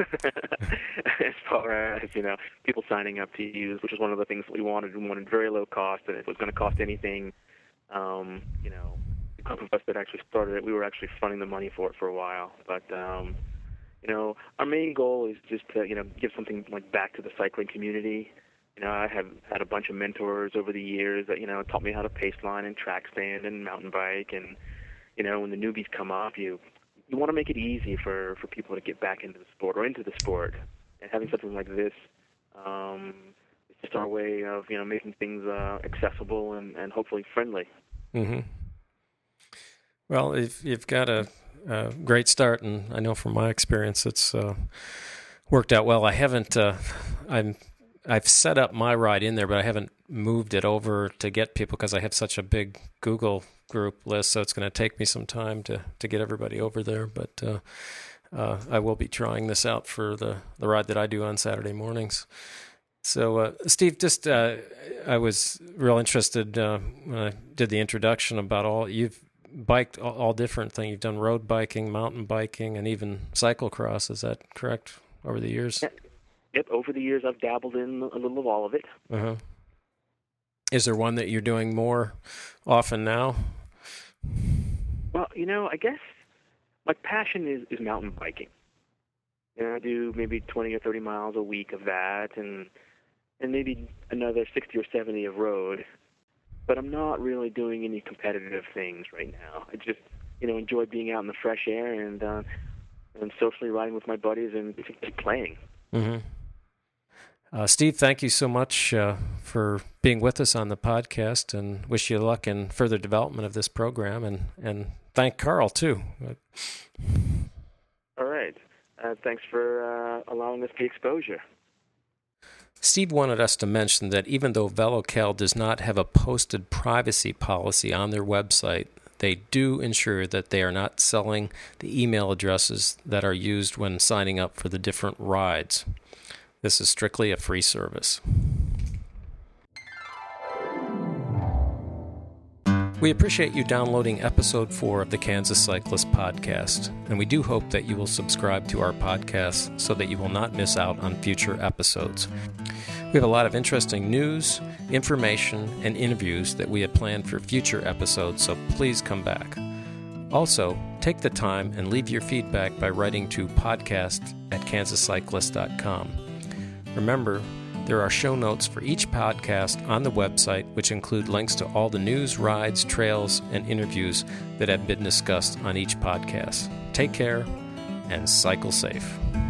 As far as, you know, people signing up to use, which is one of the things that we wanted. We wanted very low cost, and if it was going to cost anything, um, you know, the group of us that actually started it, we were actually funding the money for it for a while. But, um, you know, our main goal is just to, you know, give something like back to the cycling community. You know, I have had a bunch of mentors over the years that, you know, taught me how to pace line and track stand and mountain bike. And, you know, when the newbies come up, you you want to make it easy for, for people to get back into the sport or into the sport. And having something like this um, is just our way of, you know, making things uh, accessible and, and hopefully friendly. Mm-hmm. Well, if you've got a, a great start, and I know from my experience it's uh, worked out well. I haven't, uh, I'm, I've set up my ride in there, but I haven't moved it over to get people because I have such a big Google group list, so it's going to take me some time to, to get everybody over there. But uh, uh, I will be trying this out for the, the ride that I do on Saturday mornings. So, uh, Steve, just uh, I was real interested uh, when I did the introduction about all you've biked all, all different things. You've done road biking, mountain biking, and even cyclocross. Is that correct? Over the years? Yep. Yep. Over the years, I've dabbled in a little of all of it. Uh-huh. Is there one that you're doing more often now? Well, you know, I guess my passion is, is mountain biking. You know, I do maybe twenty or thirty miles a week of that, and and maybe another sixty or seventy of road. But I'm not really doing any competitive things right now. I just, you know, enjoy being out in the fresh air and uh, and socially riding with my buddies and playing. Mm-hmm. Uh, Steve, thank you so much uh, for being with us on the podcast, and wish you luck in further development of this program, and, and thank Carl, too. All right. Uh, thanks for uh, allowing us the exposure. Steve wanted us to mention that even though VeloCal does not have a posted privacy policy on their website, they do ensure that they are not selling the email addresses that are used when signing up for the different rides. This is strictly a free service. We appreciate you downloading episode four of the Kansas Cyclist Podcast, and we do hope that you will subscribe to our podcast so that you will not miss out on future episodes. We have a lot of interesting news, information, and interviews that we have planned for future episodes, so please come back. Also, take the time and leave your feedback by writing to podcast at kansas cyclist dot com. Remember, there are show notes for each podcast on the website, which include links to all the news, rides, trails, and interviews that have been discussed on each podcast. Take care and cycle safe.